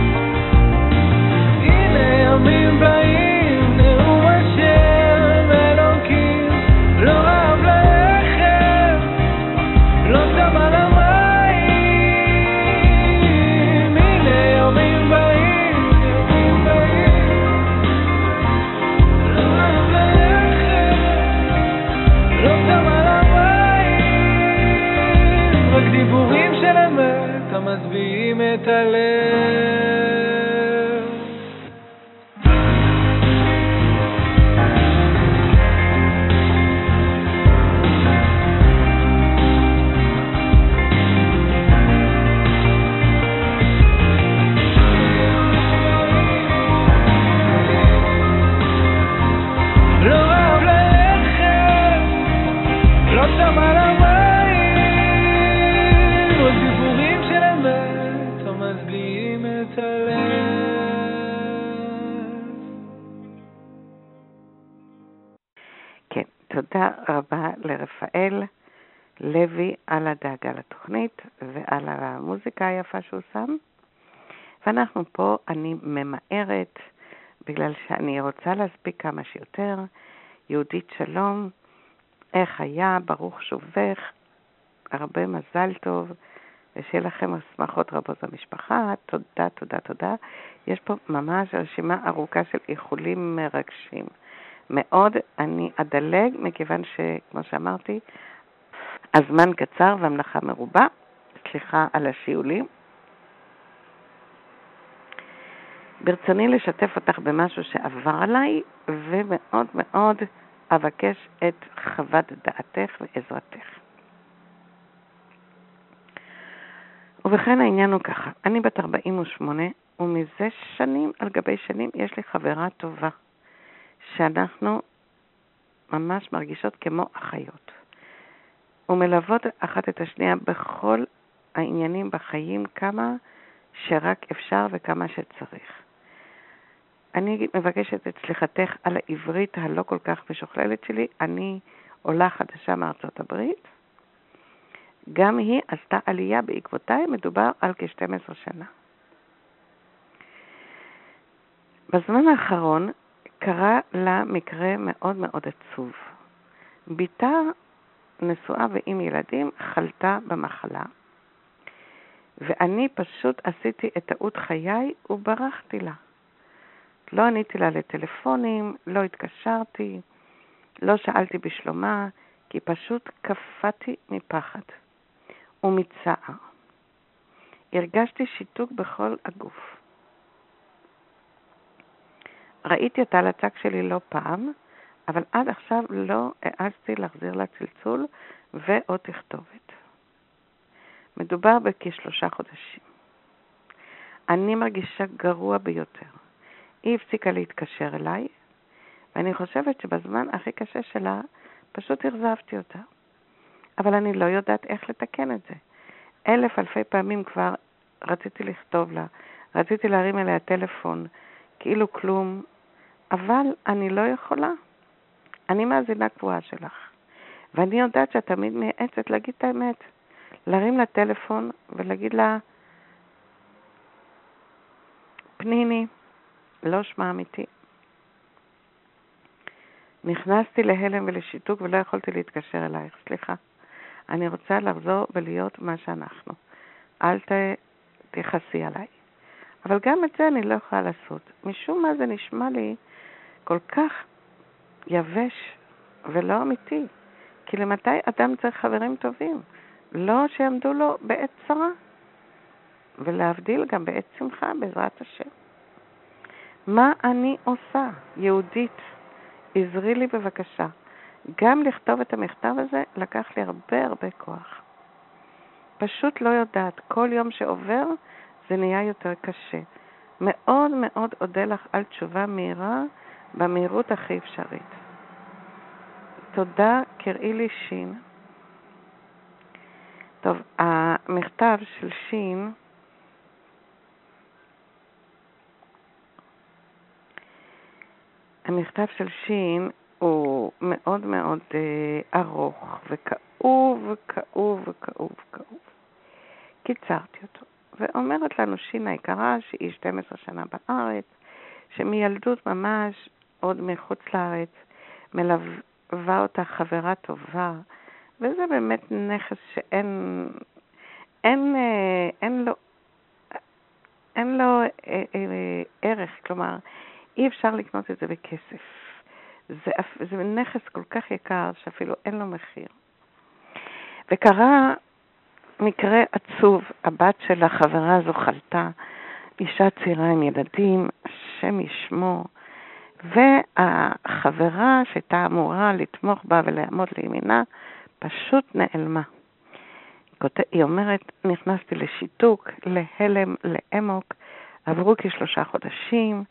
הנה ימים באים, נאום השם אלוקים, לא רעב ללחם, לא שם על המים. הנה ימים באים, ימים באים, לא רעב ללחם, לא שם על המים, רק דיבורים של אמת המשביעים את הלב. לא רעב ללחם, לא שם על המים, עוד דיבורים של אמת המשביעים את הלב. כן, תודה רבה לרפאל לוי על הדאגה לתוכנית ועל המוזיקה היפה שהוא שם. ואנחנו פה, אני ממהרת, בגלל שאני רוצה להספיק כמה שיותר. יהודית שלום, איך היה, ברוך שובך, הרבה מזל טוב, ושיהיה לכם שמחות רבות במשפחה. תודה, תודה, תודה. יש פה ממש רשימה ארוכה של איחולים מרגשים. מאוד, אני אדלג, מכיוון שכמו שאמרתי, הזמן קצר והמלאכה מרובה. סליחה על השיעולים. ברצוני לשתף אותך במשהו שעבר עליי, ומאוד מאוד אבקש את חוות דעתך ועזרתך. ובכן העניין הוא ככה, אני בת ארבעים ושמונה, ומזה שנים על גבי שנים יש לי חברה טובה, שאנחנו ממש מרגישות כמו אחיות, ומלוות אחת את השנייה בכל העניינים בחיים, כמה שרק אפשר וכמה שצריך. אני מבקשת את סליחתך על העברית הלא כל כך משוכללת שלי. אני עולה חדשה מארצות הברית. גם היא עשתה עלייה בעקבותיי, מדובר על כ-שתים עשרה שנה. בזמן האחרון קרה לה מקרה מאוד מאוד עצוב. ביתה נשואה ועם ילדים חלתה במחלה, ואני פשוט עשיתי את טעות חיי וברחתי לה. לא עניתי לה לטלפונים, לא התקשרתי, לא שאלתי בשלומה, כי פשוט קפאתי מפחד ומצער. הרגשתי שיתוק בכל הגוף. ראיתי את הלצק שלי לא פעם, אבל עד עכשיו לא העזתי להחזיר לה צלצול ועוד תכתובת. מדובר בכשלושה חודשים. אני מרגישה גרוע ביותר. היא הפסיקה להתקשר אליי, ואני חושבת שבזמן הכי קשה שלה פשוט הרזבתי אותה. אבל אני לא יודעת איך לתקן את זה. אלף אלפי פעמים כבר רציתי לכתוב לה, רציתי להרים אליה טלפון, כאילו כלום, אבל אני לא יכולה. אני מאזינה קבועה שלך, ואני יודעת שאת תמיד מייעצת להגיד את האמת, להרים לה טלפון ולהגיד לה, פניני, לא שמה אמיתי. נכנסתי להלם ולשיתוק ולא יכולתי להתקשר אלייך, סליחה. אני רוצה לחזור ולהיות מה שאנחנו. אל ת... תחסי עליי. אבל גם את זה אני לא יכולה לעשות. משום מה זה נשמע לי כל כך יבש ולא אמיתי. כי למתי אדם צריך חברים טובים? לא שיעמדו לו בעת צרה, ולהבדיל גם בעת שמחה בעזרת השם. מה אני עושה? יהודית, עזרי לי בבקשה. גם לכתוב את המכתב הזה לקח לי הרבה הרבה כוח. פשוט לא יודעת, כל יום שעובר זה נהיה יותר קשה. מאוד מאוד אודה לך על תשובה מהירה, במהירות הכי אפשרית. תודה, קראי לי שין. טוב, המכתב של שין, המכתב של שין הוא מאוד מאוד אה, ארוך וכאוב וכאוב וכאוב וכאוב. קיצרתי אותו. ואומרת לנו שין היקרה שהיא שתים עשרה שנה בארץ, שמילדות ממש עוד מחוץ לארץ מלווה אותה חברה טובה, וזה באמת נכס שאין אין, אין לו אין לו אה, אה, ערך, כלומר אי אפשר לקנות את זה בכסף. זה, זה נכס כל כך יקר שאפילו אין לו מחיר. וקרה מקרה עצוב, הבת של החברה הזו חלתה, אישה צעירה עם ילדים, השם ישמור, והחברה שהייתה אמורה לתמוך בה ולעמוד לימינה, פשוט נעלמה. היא אומרת, נכנסתי לשיתוק, להלם, לאמוק, עברו כשלושה חודשים,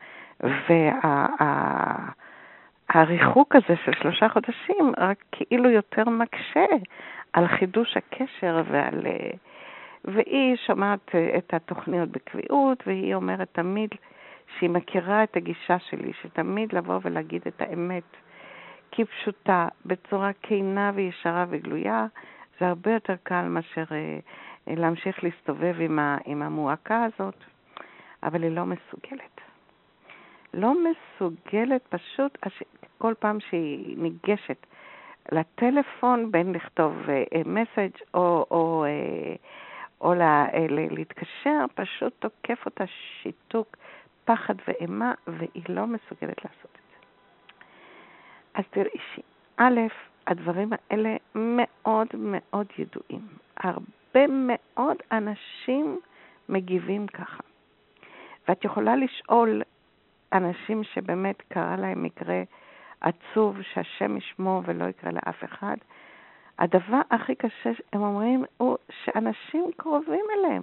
והריחוק הזה של שלושה חודשים רק כאילו יותר מקשה על חידוש הקשר, ועל... והיא שומעת את התוכניות בקביעות, והיא אומרת תמיד שהיא מכירה את הגישה שלי, שתמיד לבוא ולהגיד את האמת כפשוטה, בצורה כנה וישרה וגלויה, זה הרבה יותר קל מאשר להמשיך להסתובב עם, ה, עם המועקה הזאת, אבל היא לא מסוגלת. לא מסוגלת פשוט, כל פעם שהיא ניגשת לטלפון, בין לכתוב מסאג' או, או, או לה, להתקשר, פשוט תוקף אותה שיתוק, פחד ואימה, והיא לא מסוגלת לעשות את זה. אז תראי, א', הדברים האלה מאוד מאוד ידועים. הרבה מאוד אנשים מגיבים ככה. ואת יכולה לשאול אנשים שבאמת קרה להם מקרה עצוב, שהשם ישמור ולא יקרה לאף אחד. הדבר הכי קשה, הם אומרים, הוא שאנשים קרובים אליהם,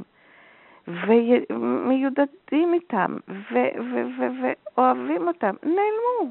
ומיודדים איתם, ו- ו- ו- ואוהבים אותם, נעלמו.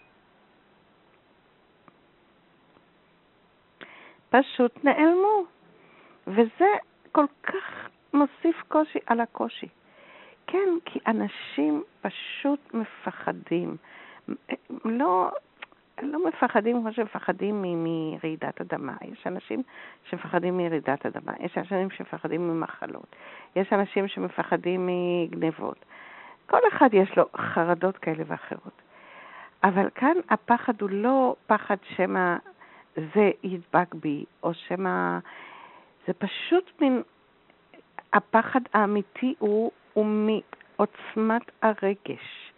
פשוט נעלמו. וזה כל כך מוסיף קושי על הקושי. כן, כי אנשים פשוט מפחדים. לא, לא מפחדים כמו שמפחדים מרעידת אדמה. יש אנשים שמפחדים מרעידת אדמה. יש אנשים שמפחדים ממחלות. יש אנשים שמפחדים מגנבות. כל אחד יש לו חרדות כאלה ואחרות. אבל כאן הפחד הוא לא פחד שמה זה ידבק בי, או שמה... זה פשוט מין... הפחד האמיתי הוא, הוא מעוצמת הרגש.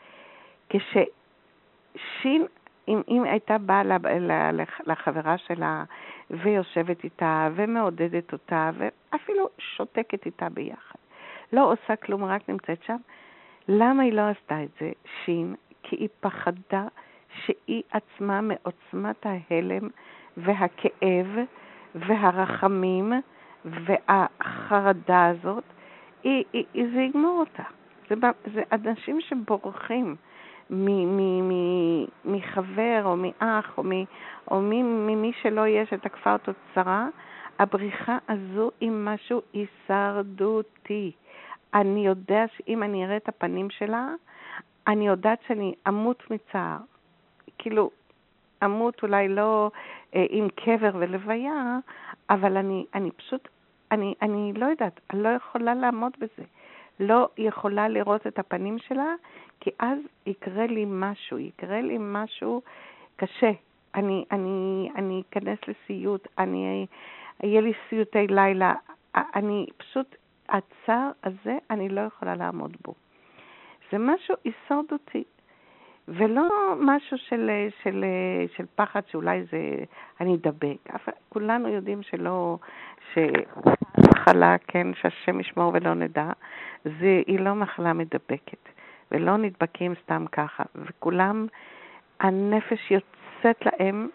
כששין, אם, אם הייתה באה לחברה שלה ויושבת איתה ומעודדת אותה ואפילו שותקת איתה ביחד, לא עושה כלום, רק נמצאת שם, למה היא לא עשתה את זה, שין? כי היא פחדה שהיא עצמה מעוצמת ההלם והכאב והרחמים והחרדה הזאת, היא, היא, היא, זה יגמור אותה. זה, זה אנשים שבורחים מ, מ, מ, מחבר או מאח או, מ, או מ, ממי שלא יש את הכפר תוצרה. הבריחה הזו היא משהו הישרדותי. אני יודע שאם אני אראה את הפנים שלה, אני יודעת שאני אמות מצער. כאילו, אמות אולי לא אה, עם קבר ולוויה, אבל אני, אני פשוט, אני, אני לא יודעת, אני לא יכולה לעמוד בזה. לא יכולה לראות את הפנים שלה, כי אז יקרה לי משהו, יקרה לי משהו קשה. אני, אני, אני אכנס לסיוט, אני, יהיה לי סיוטי לילה. אני פשוט, הצער הזה, אני לא יכולה לעמוד בו. זה משהו הישרדותי. ולא משהו של, של, של פחד שאולי זה, אני אדבק. כולנו יודעים שלא, שמחלה, כן, שהשם ישמור ולא נדע, זה, היא לא מחלה מדבקת, ולא נדבקים סתם ככה, וכולם, הנפש יוצאת להם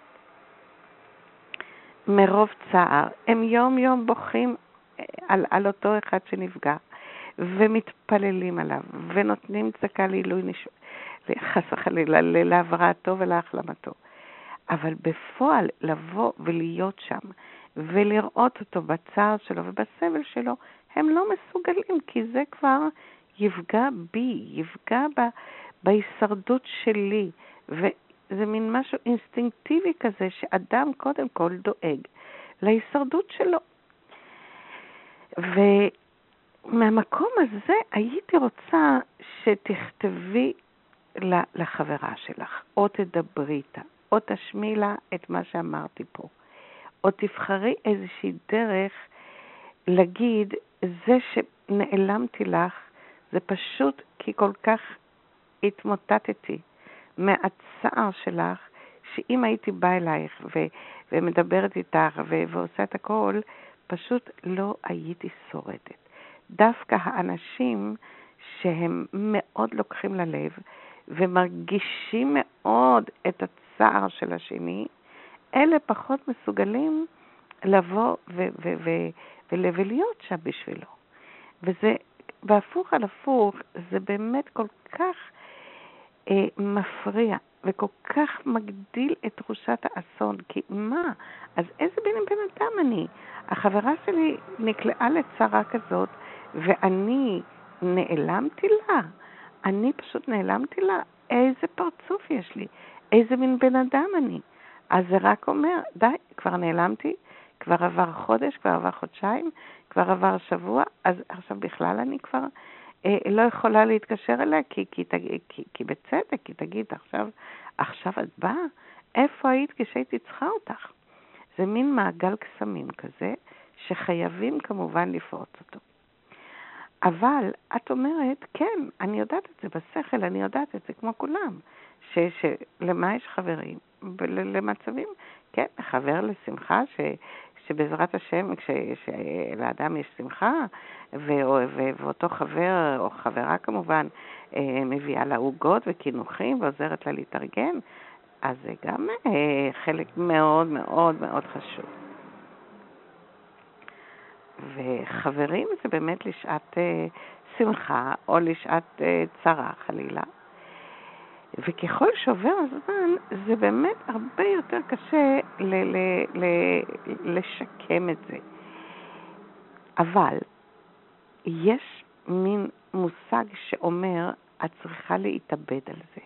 מרוב צער. הם יום יום בוכים על, על אותו אחד שנפגע, ומתפללים עליו, ונותנים צדקה לעילוי נשמה, חס וחלילה, להבראתו ולהחלמתו. אבל בפועל לבוא ולהיות שם, ולראות אותו בצער שלו ובסבל שלו, הם לא מסוגלים, כי זה כבר יפגע בי, יפגע ב, בהישרדות שלי, וזה מין משהו אינסטינקטיבי כזה, שאדם קודם כל דואג להישרדות שלו. ומהמקום הזה הייתי רוצה שתכתבי לחברה שלך, או תדברי איתה, או תשמיעי לה את מה שאמרתי פה, או תבחרי איזושהי דרך להגיד, זה שנעלמתי לך, זה פשוט כי כל כך התמוטטתי מהצער שלך, שאם הייתי באה אלייך ו- ומדברת איתך ו- ועושה את הכל, פשוט לא הייתי שורדת. דווקא האנשים שהם מאוד לוקחים ללב, ומרגישים מאוד את הצער של השני, אלה פחות מסוגלים לבוא ו- ו- ו- ו- ולהיות שם בשבילו. וזה, בהפוך על הפוך, זה באמת כל כך אה, מפריע, וכל כך מגדיל את תחושת האסון. כי מה? אז איזה בן בן אדם אני? החברה שלי נקלעה לצרה כזאת, ואני נעלמתי לה. אני פשוט נעלמתי לה. איזה פרצוף יש לי? איזה מין בן אדם אני? אז זה רק אומר, די, כבר נעלמתי, כבר עבר חודש, כבר עבר חודשיים, כבר עבר שבוע, אז עכשיו בכלל אני כבר אה, לא יכולה להתקשר אליה, כי, כי, כי, כי, כי בצדק, כי תגיד, עכשיו, עכשיו את באה? איפה היית כשהייתי צריכה אותך? זה מין מעגל קסמים כזה, שחייבים כמובן לפרוץ אותו. אבל את אומרת, כן, אני יודעת את זה בשכל, אני יודעת את זה כמו כולם, ש, שלמה יש חברים, למצבים, כן, חבר לשמחה, ש, שבעזרת השם, כשלאדם יש שמחה, ו, ו, ואותו חבר או חברה כמובן, מביאה לה עוגות וכינוחים ועוזרת לה להתארגן, אז זה גם חלק מאוד מאוד מאוד חשוב. וחברים זה באמת לשעת uh, שמחה או לשעת uh, צרה חלילה. וככל שעובר הזמן זה באמת הרבה יותר קשה ל- ל- ל- לשקם את זה. אבל יש מין מושג שאומר את צריכה להתאבד על זה.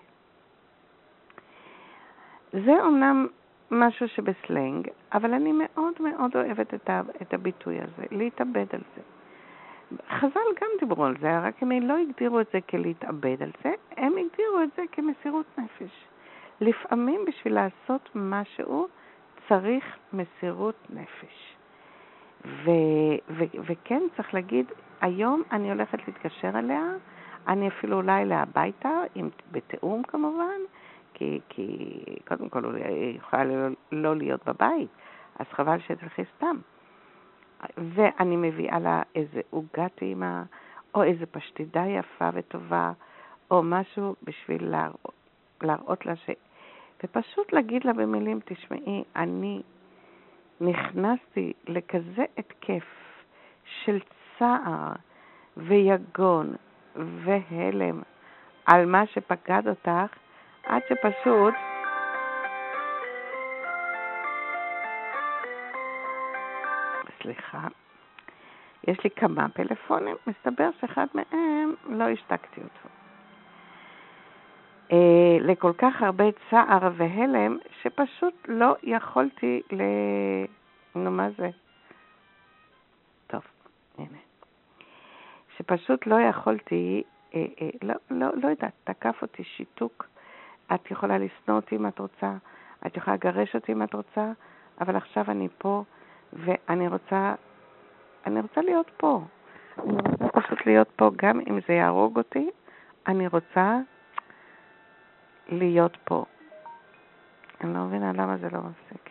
זה אומנם משהו שבסלנג, אבל אני מאוד מאוד אוהבת את, ה, את הביטוי הזה, להתאבד על זה. חז"ל גם דיברו על זה, רק הם לא הגדירו את זה כלהתאבד על זה, הם הגדירו את זה כמסירות נפש. לפעמים בשביל לעשות משהו צריך מסירות נפש. ו, ו, וכן צריך להגיד, היום אני הולכת להתקשר אליה, אני אפילו אולי להביתה, עם, בתאום כמובן, כי, כי קודם כל היא יכולה לא, לא להיות בבית, אז חבל שתלכי סתם. ואני מביאה לה איזה עוגת טעימה, או איזה פשטידה יפה וטובה, או משהו בשביל להראות, להראות לה ש... ופשוט להגיד לה במילים, תשמעי, אני נכנסתי לכזה התקף של צער ויגון והלם על מה שפקד אותך, עד שפשוט סליחה, יש לי כמה פלאפונים, מסתבר שאחד מהם לא השתקתי אותו. אה, לכל כך הרבה צער והלם, שפשוט לא יכולתי ל... נו, מה זה? טוב, הנה. שפשוט לא יכולתי, אה, אה, לא, לא, לא יודעת, תקף אותי שיתוק. את יכולה לסנוע אותי אם את רוצה, את יכולה לגרש אותי אם את רוצה, אבל עכשיו אני פה, ואני רוצה, אני רוצה להיות פה. אני רוצה פשוט להיות פה, גם אם זה יהרוג אותי, אני רוצה להיות פה. אני לא מבינה למה זה לא מפסיק.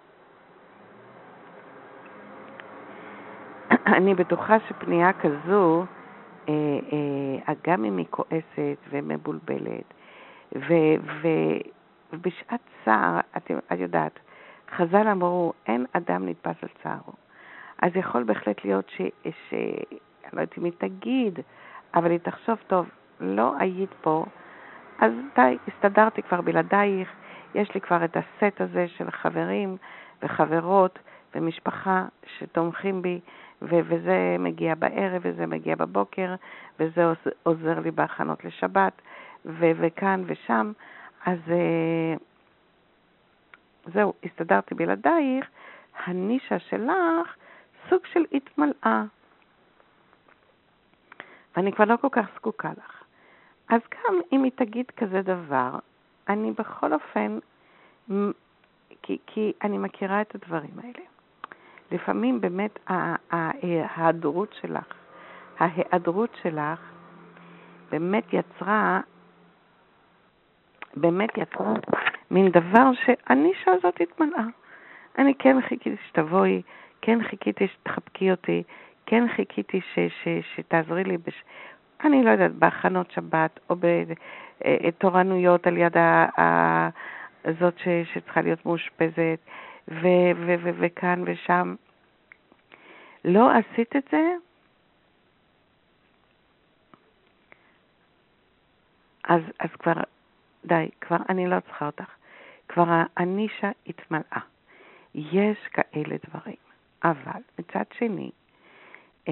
אני בטוחה שפנייה כזו, אה, אה, גם אם היא כועסת ומבולבלת, ו, ו, ובשעת צער, את, את יודעת, חז"ל אמרו, אין אדם נתפס על צערו. אז יכול בהחלט להיות ש... ש אני לא יודעת אם היא תגיד, אבל היא תחשוב, טוב, לא היית פה, אז די, הסתדרתי כבר בלעדייך, יש לי כבר את הסט הזה של חברים וחברות ומשפחה שתומכים בי, ו- וזה מגיע בערב וזה מגיע בבוקר, וזה עוזר לי בהכנות לשבת, ו- וכאן ושם, אז uh, זהו, הסתדרתי בלעדייך, הנישה שלך סוג של התמלאה. ואני כבר לא כל כך זקוקה לך. אז גם אם היא תגיד כזה דבר, אני בכל אופן, כי, כי אני מכירה את הדברים האלה. לפעמים באמת ההיעדרות שלך, ההיעדרות שלך באמת יצרה, באמת יצרה מין דבר שהנישה הזאת התמלאה. אני כן חיכיתי שתבואי, כן חיכיתי שתחבקי אותי, כן חיכיתי ש, ש, שתעזרי לי, בש... אני לא יודעת, בהכנות שבת או בתורנויות על יד ה, ה, זאת ש, שצריכה להיות מאושפזת, ו, ו, ו, וכאן ושם. לא עשית את זה, אז, אז כבר, די, כבר אני לא צריכה אותך. כבר הנישה התמלאה. יש כאלה דברים, אבל מצד שני, אה,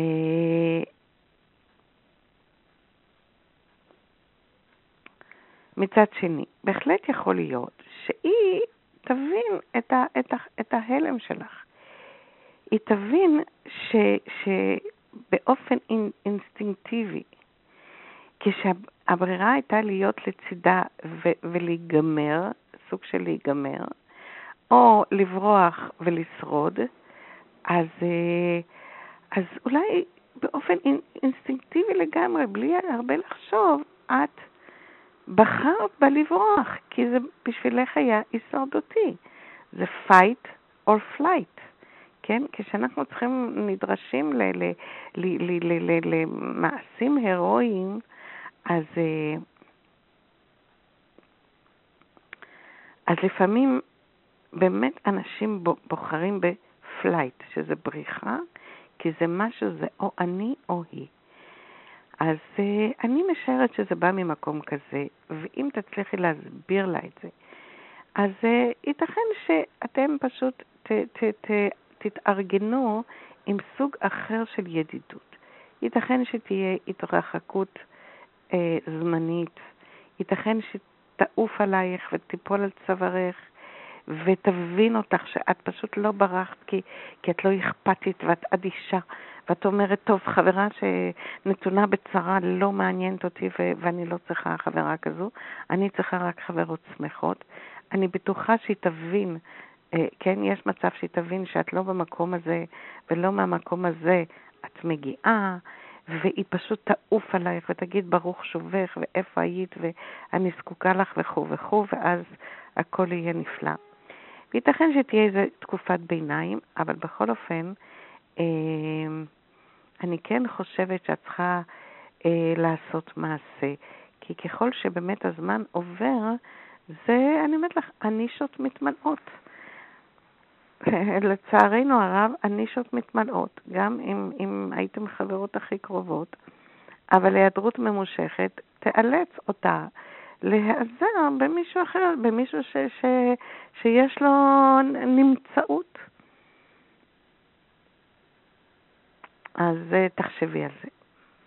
מצד שני, בהחלט יכול להיות שהיא תבין את, ה, את, ה, את ההלם שלך. היא תבין ש, שבאופן אינ, אינסטינקטיבי, כשהברירה הייתה להיות לצידה ו, ולהיגמר, סוג של להיגמר, או לברוח ולשרוד, אז, אז אולי באופן אינסטינקטיבי לגמרי, בלי הרבה לחשוב, את בחרת בלברוח, כי זה בשבילך היה הישרדותי. זה fight or flight, כן? כשאנחנו צריכים, נדרשים ל, ל, ל, ל, ל, ל, למעשים הירואיים, אז, אז לפעמים באמת אנשים בוחרים בפלייט, שזה בריחה, כי זה משהו, זה או אני או היא. אז uh, אני משערת שזה בא ממקום כזה, ואם תצליחי להסביר לה את זה, אז uh, ייתכן שאתם פשוט ת, ת, ת, תתארגנו עם סוג אחר של ידידות. ייתכן שתהיה התרחקות uh, זמנית, ייתכן שתעוף עלייך ותיפול על צווארך, ותבין אותך שאת פשוט לא ברחת כי, כי את לא אכפתית ואת אדישה, ואת אומרת, טוב, חברה שנתונה בצרה לא מעניינת אותי ו- ואני לא צריכה חברה כזו, אני צריכה רק חברות שמחות. אני בטוחה שהיא תבין, כן, יש מצב שהיא תבין שאת לא במקום הזה ולא מהמקום הזה את מגיעה, והיא פשוט תעוף עלייך ותגיד ברוך שובך ואיפה היית ואני זקוקה לך וכו' וכו', ואז הכל יהיה נפלא. ייתכן שתהיה איזו תקופת ביניים, אבל בכל אופן, אה, אני כן חושבת שאת צריכה אה, לעשות מעשה, כי ככל שבאמת הזמן עובר, זה, אני אומרת לך, הנישות מתמלאות. לצערנו הרב, הנישות מתמלאות, גם אם, אם הייתם חברות הכי קרובות, אבל היעדרות ממושכת תאלץ אותה להיעזר במישהו אחר, במישהו ש, ש, שיש לו נמצאות. אז תחשבי על זה.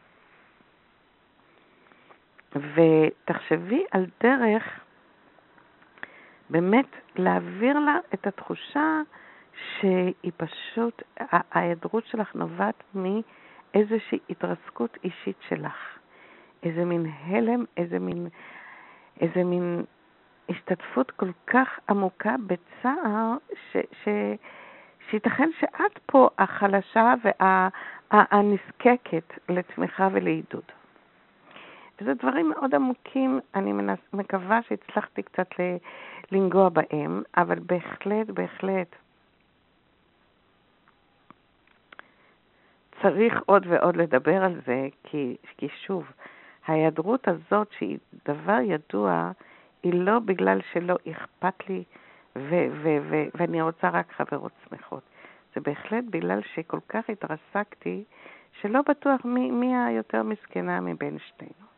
ותחשבי על דרך באמת להעביר לה את התחושה שהיא פשוט, ההיעדרות שלך נובעת מאיזושהי התרסקות אישית שלך. איזה מין הלם, איזה מין, איזה מין השתתפות כל כך עמוקה בצער, ש, ש, שיתכן שאת פה החלשה והנזקקת לתמיכה ולעידוד. וזה דברים מאוד עמוקים, אני מנס, מקווה שהצלחתי קצת לנגוע בהם, אבל בהחלט, בהחלט, צריך עוד ועוד לדבר על זה, כי, כי שוב, ההיעדרות הזאת שהיא דבר ידוע, היא לא בגלל שלא אכפת לי ו- ו- ו- ואני רוצה רק חברות שמחות. זה בהחלט בגלל שכל כך התרסקתי, שלא בטוח מי, מי היותר מסכנה מבין שתינו.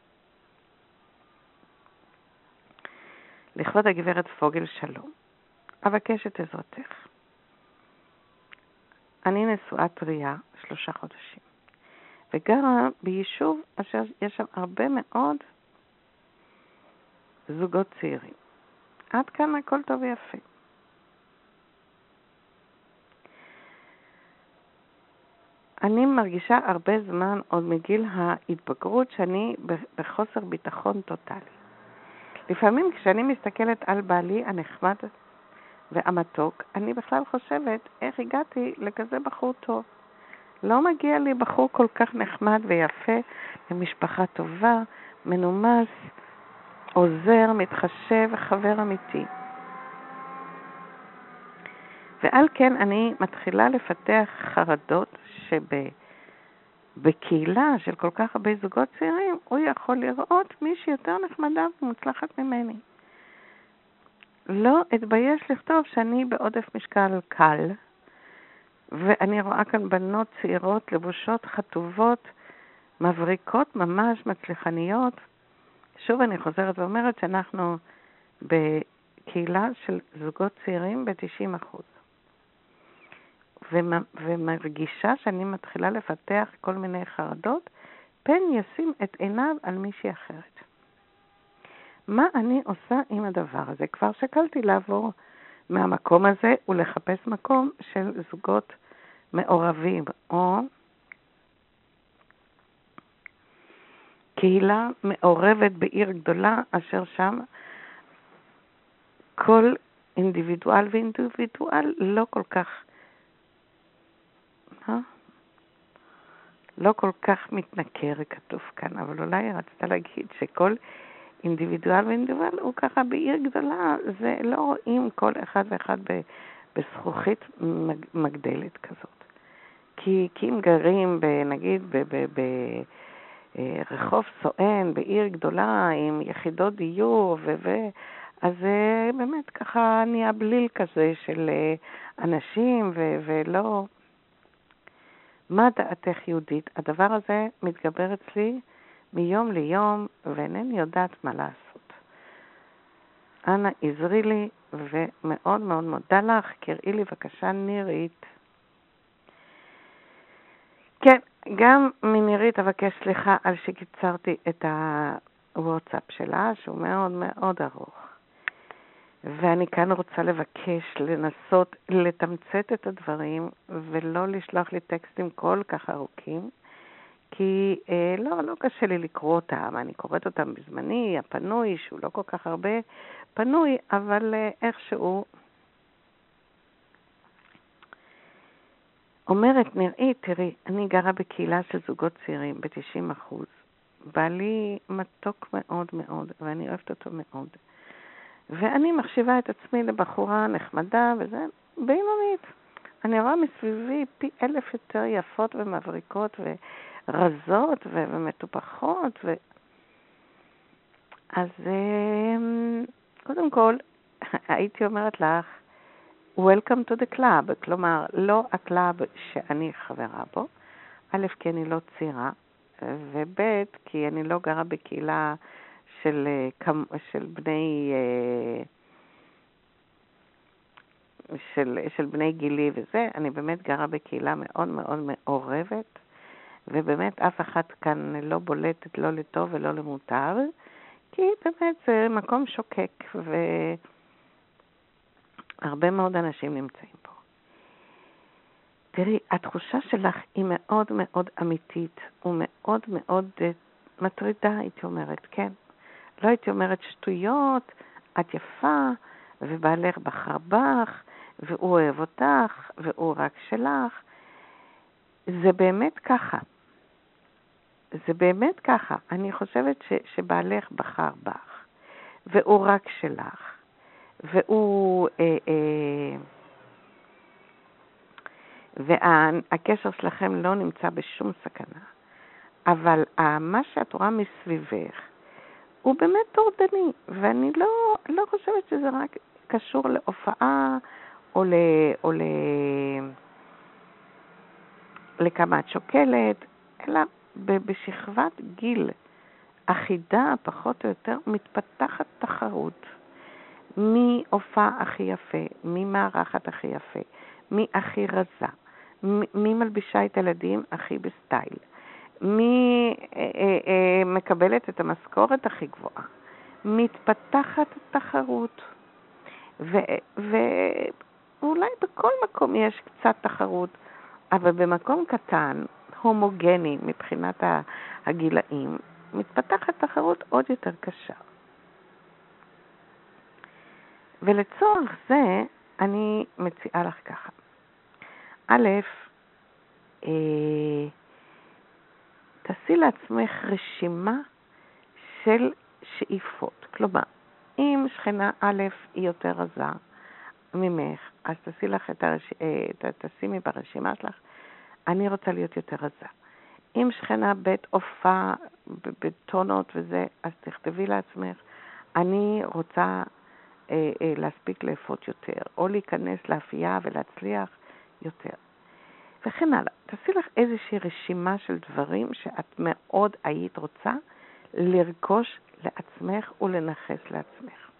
לכבוד הגברת פוגל שלום, אבקש את עזרתך. אני נשואה טריה שלושה חודשים, וגרה ביישוב אשר יש שם הרבה מאוד זוגות צעירים. עד כאן הכל טוב ויפה. אני מרגישה הרבה זמן עוד מגיל ההתבגרות שאני בחוסר ביטחון טוטלי. לפעמים כשאני מסתכלת על בעלי הנחמד והמתוק, אני בכלל חושבת איך הגעתי לכזה בחור טוב. לא מגיע לי בחור כל כך נחמד ויפה, במשפחה טובה, מנומס, עוזר, מתחשב, חבר אמיתי. ועל כן אני מתחילה לפתח חרדות שבקהילה של כל כך הרבה זוגות צעירים, הוא יכול לראות מישהי יותר נחמדה ומוצלחת ממני. לא אתבייש לכתוב שאני בעודף משקל קל, ואני רואה כאן בנות צעירות לבושות חטובות, מבריקות ממש, מצליחניות. שוב אני חוזרת ואומרת שאנחנו בקהילה של זוגות צעירים ב-תשעים אחוז. ומרגישה שאני מתחילה לפתח כל מיני חרדות, פן ישים את עיניו על מישהי אחרת. מה אני עושה עם הדבר הזה? כבר שקלתי לעבור מהמקום הזה ולחפש מקום של זוגות מעורבים, או קהילה מעורבת בעיר גדולה, אשר שם כל אינדיבידואל ואינדיבידואל לא כל כך אה? לא כל כך מתנכר, כתוב כאן, אבל אולי רצתה להגיד שכל אינדיבידואל ואינדיבידואל הוא ככה בעיר גדולה, זה לא רואים כל אחד ואחד בזכוכית מגדלת כזאת. כי, כי אם גרים, נגיד, ברחוב סואן, בעיר גדולה, עם יחידות דיור, ו... אז זה באמת ככה נהיה בליל כזה של אנשים, ו... ולא... מה דעתך יהודית? הדבר הזה מתגבר אצלי מיום ליום, ואינני יודעת מה לעשות. אנא, עזרי לי, ומאוד מאוד מודה לך, קראי לי בבקשה נירית. כן, גם מנירית אבקש סליחה על שקיצרתי את הוואטסאפ שלה, שהוא מאוד מאוד ארוך. ואני כאן רוצה לבקש לנסות לתמצת את הדברים, ולא לשלוח לי טקסטים כל כך ארוכים, כי אה, לא, לא קשה לי לקרוא אותם, אני קוראת אותם בזמני, הפנוי, שהוא לא כל כך הרבה פנוי, אבל אה, איכשהו אומרת, נראי, תראי, אני גרה בקהילה של זוגות צעירים ב-תשעים אחוז, בעלי מתוק מאוד מאוד, ואני אוהבת אותו מאוד, ואני מחשיבה את עצמי לבחורה נחמדה, וזה בינונית. אני רואה מסביבי פי אלף יותר יפות ומבריקות ורזות ומטופחות. ו... אז קודם כל, הייתי אומרת לך, Welcome to the club, כלומר, לא הקלאב שאני חברה בו, א', כי אני לא צעירה, וב', כי אני לא גרה בקהילה של, של בני... של, של בני גילי וזה, אני באמת גרה בקהילה מאוד מאוד מעורבת, ובאמת אף אחד כאן לא בולטת, לא לטוב ולא למותר, כי באמת זה מקום שוקק, והרבה מאוד אנשים נמצאים פה. תראי, התחושה שלך היא מאוד מאוד אמיתית, ומאוד מאוד מטרידה, הייתי אומרת, כן. לא הייתי אומרת שטויות, את יפה, ובעלך בחר בך, והוא אוהב אותך, והוא רק שלך. זה באמת ככה. זה באמת ככה. אני חושבת ש, שבעלך בחר בך, והוא רק שלך, והוא, אה, אה, והקשר שלכם לא נמצא בשום סכנה. אבל מה שאת רואה מסביבך הוא באמת טורדני, ואני לא, לא חושבת שזה רק קשור להופעה או, ל, או ל, לכמה את שוקלת, אלא בשכבת גיל אחידה, פחות או יותר, מתפתחת תחרות. מי הופעה הכי יפה, מי מערכת הכי יפה, מי הכי רזה, מי, מי מלבישה את הילדים הכי בסטייל, מי אה, אה, אה, מקבלת את המשכורת הכי גבוהה. מתפתחת תחרות. ו, ואולי בכל מקום יש קצת תחרות, אבל במקום קטן, הומוגני מבחינת הגילאים, מתפתחת תחרות עוד יותר קשה. ולצורך זה אני מציעה לך ככה. א', אה, תעשי לעצמך רשימה של שאיפות. כלומר, אם שכנה א' היא יותר רזה ממך, אז תעשי לך את הרש... תשימי ברשימה שלך, אני רוצה להיות יותר רזה. אם שכנה ב' הופעה בטונות וזה, אז תכתבי לעצמך, אני רוצה אה, אה, להספיק לאפות יותר, או להיכנס לאפייה ולהצליח יותר. וכן הלאה. תעשי לך איזושהי רשימה של דברים שאת מאוד היית רוצה לרכוש לעצמך ולנחס לעצמך.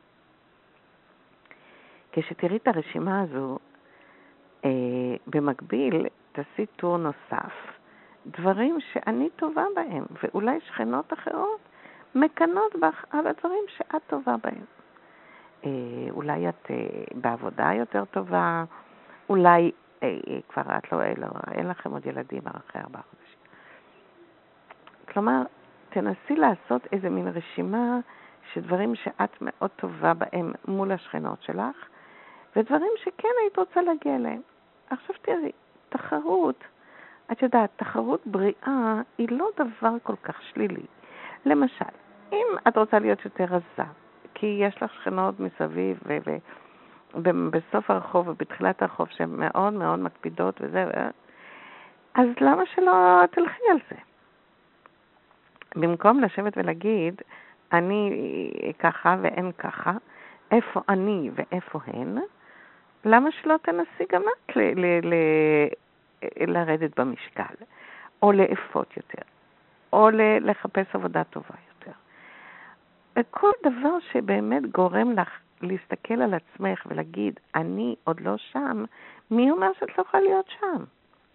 כשתראי את הרשימה הזו, אה, במקביל תעשי טור נוסף, דברים שאני טובה בהם, ואולי שכנות אחרות מקנות בך על הדברים שאת טובה בהם. אה, אולי את אה, בעבודה יותר טובה, אולי אה, כבר את לא, לא, אין לכם עוד ילדים אחרי ארבעה חודשים. כלומר, תנסי לעשות איזה מין רשימה של דברים שאת מאוד טובה בהם מול השכנות שלך, ודברים שכן היית רוצה להגיע אליהם. עכשיו תראי, תחרות, את יודעת, תחרות בריאה היא לא דבר כל כך שלילי. למשל, אם את רוצה להיות יותר רזה, כי יש לך שכנות מסביב ובסוף הרחוב ובתחילת הרחוב שהן מאוד מאוד מקפידות וזה, אז למה שלא תלכי על זה? במקום לשבת ולהגיד, אני ככה ואין ככה, איפה אני ואיפה הן, למה שלא תנסי גם את ל- ל- ל- לרדת במשקל, או לאפות יותר, או ל- לחפש עבודה טובה יותר. כל דבר שבאמת גורם לך להסתכל על עצמך ולהגיד, אני עוד לא שם, מי אומר שאת לא יכולה להיות שם?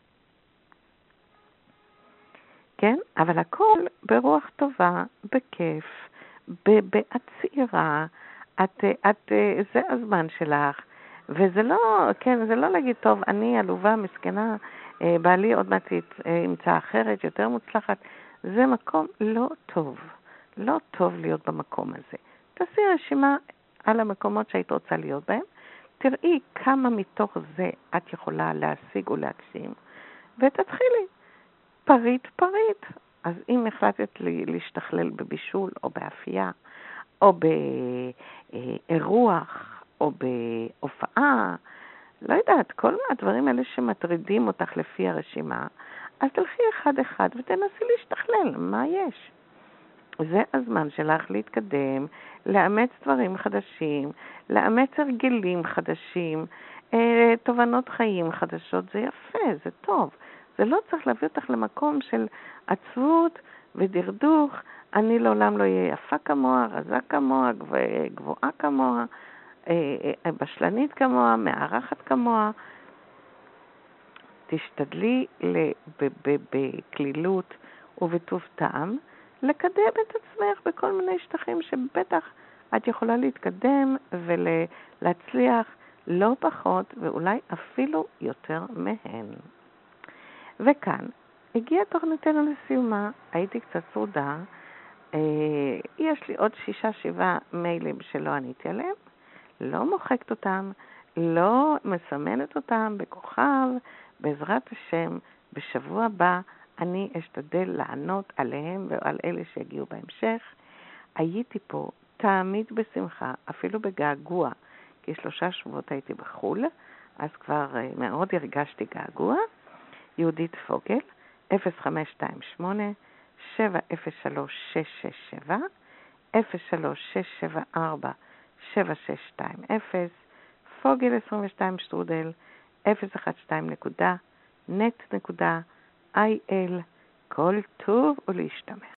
כן? אבל הכל ברוח טובה, בכיף, בעצירה, את, את, זה הזמן שלך, וזה לא, כן, זה לא להגיד, טוב, אני עלובה, מסכנה, בעלי עוד מעט ימצא אחרת, יותר מוצלחת, זה מקום לא טוב, לא טוב להיות במקום הזה. תעשי רשימה על המקומות שהיית רוצה להיות בהם, תראי כמה מתוך זה את יכולה להשיג ולהגשים, ותתחילי. פריט פריט. אז אם החלטת להשתכלל בבישול או באפייה, או באירוח, או בהופעה, לא יודעת, כל הדברים האלה שמטרידים אותך לפי הרשימה, אז תלכי אחד אחד ותנסי להשתכלל, מה יש? זה הזמן שלך להתקדם, לאמץ דברים חדשים, לאמץ הרגלים חדשים, תובנות חיים חדשות, זה יפה, זה טוב. זה לא צריך להביא אותך למקום של עצבות ודרדוך, אני לעולם לא אהיה יפה כמוה, רזה כמוה, גבוהה כמוה, בשלנית כמוה, מערכת כמוה. תשתדלי בכלילות ובטוב טעם לקדם את עצמך בכל מיני שטחים שבטח את יכולה להתקדם ולהצליח לא פחות ואולי אפילו יותר מהן. וכאן הגיעה תוכניתנו לסיומה, הייתי קצת צרודה, אה, יש לי עוד שישה שבעה מיילים שלא עניתי עליהם, לא מוחקת אותם, לא מסמנת אותם בכוכב, בעזרת השם, בשבוע הבא אני אשתדל לענות עליהם ועל אלה שיגיעו בהמשך. הייתי פה תמיד בשמחה, אפילו בגעגוע, כי שלושה שבועות הייתי בחול, אז כבר מאוד הרגשתי געגוע. יהודית פוגל, אפס חמש שתיים שמונה שבע אפס שלוש שש שש שבע, אפס שלוש שש שבע ארבע שבע שש שתיים אפס, פוגל עשרים ושתיים שטרודל, אפס אחת שתיים נקודה נט נקודה איי אל. כל טוב ולהשתמע.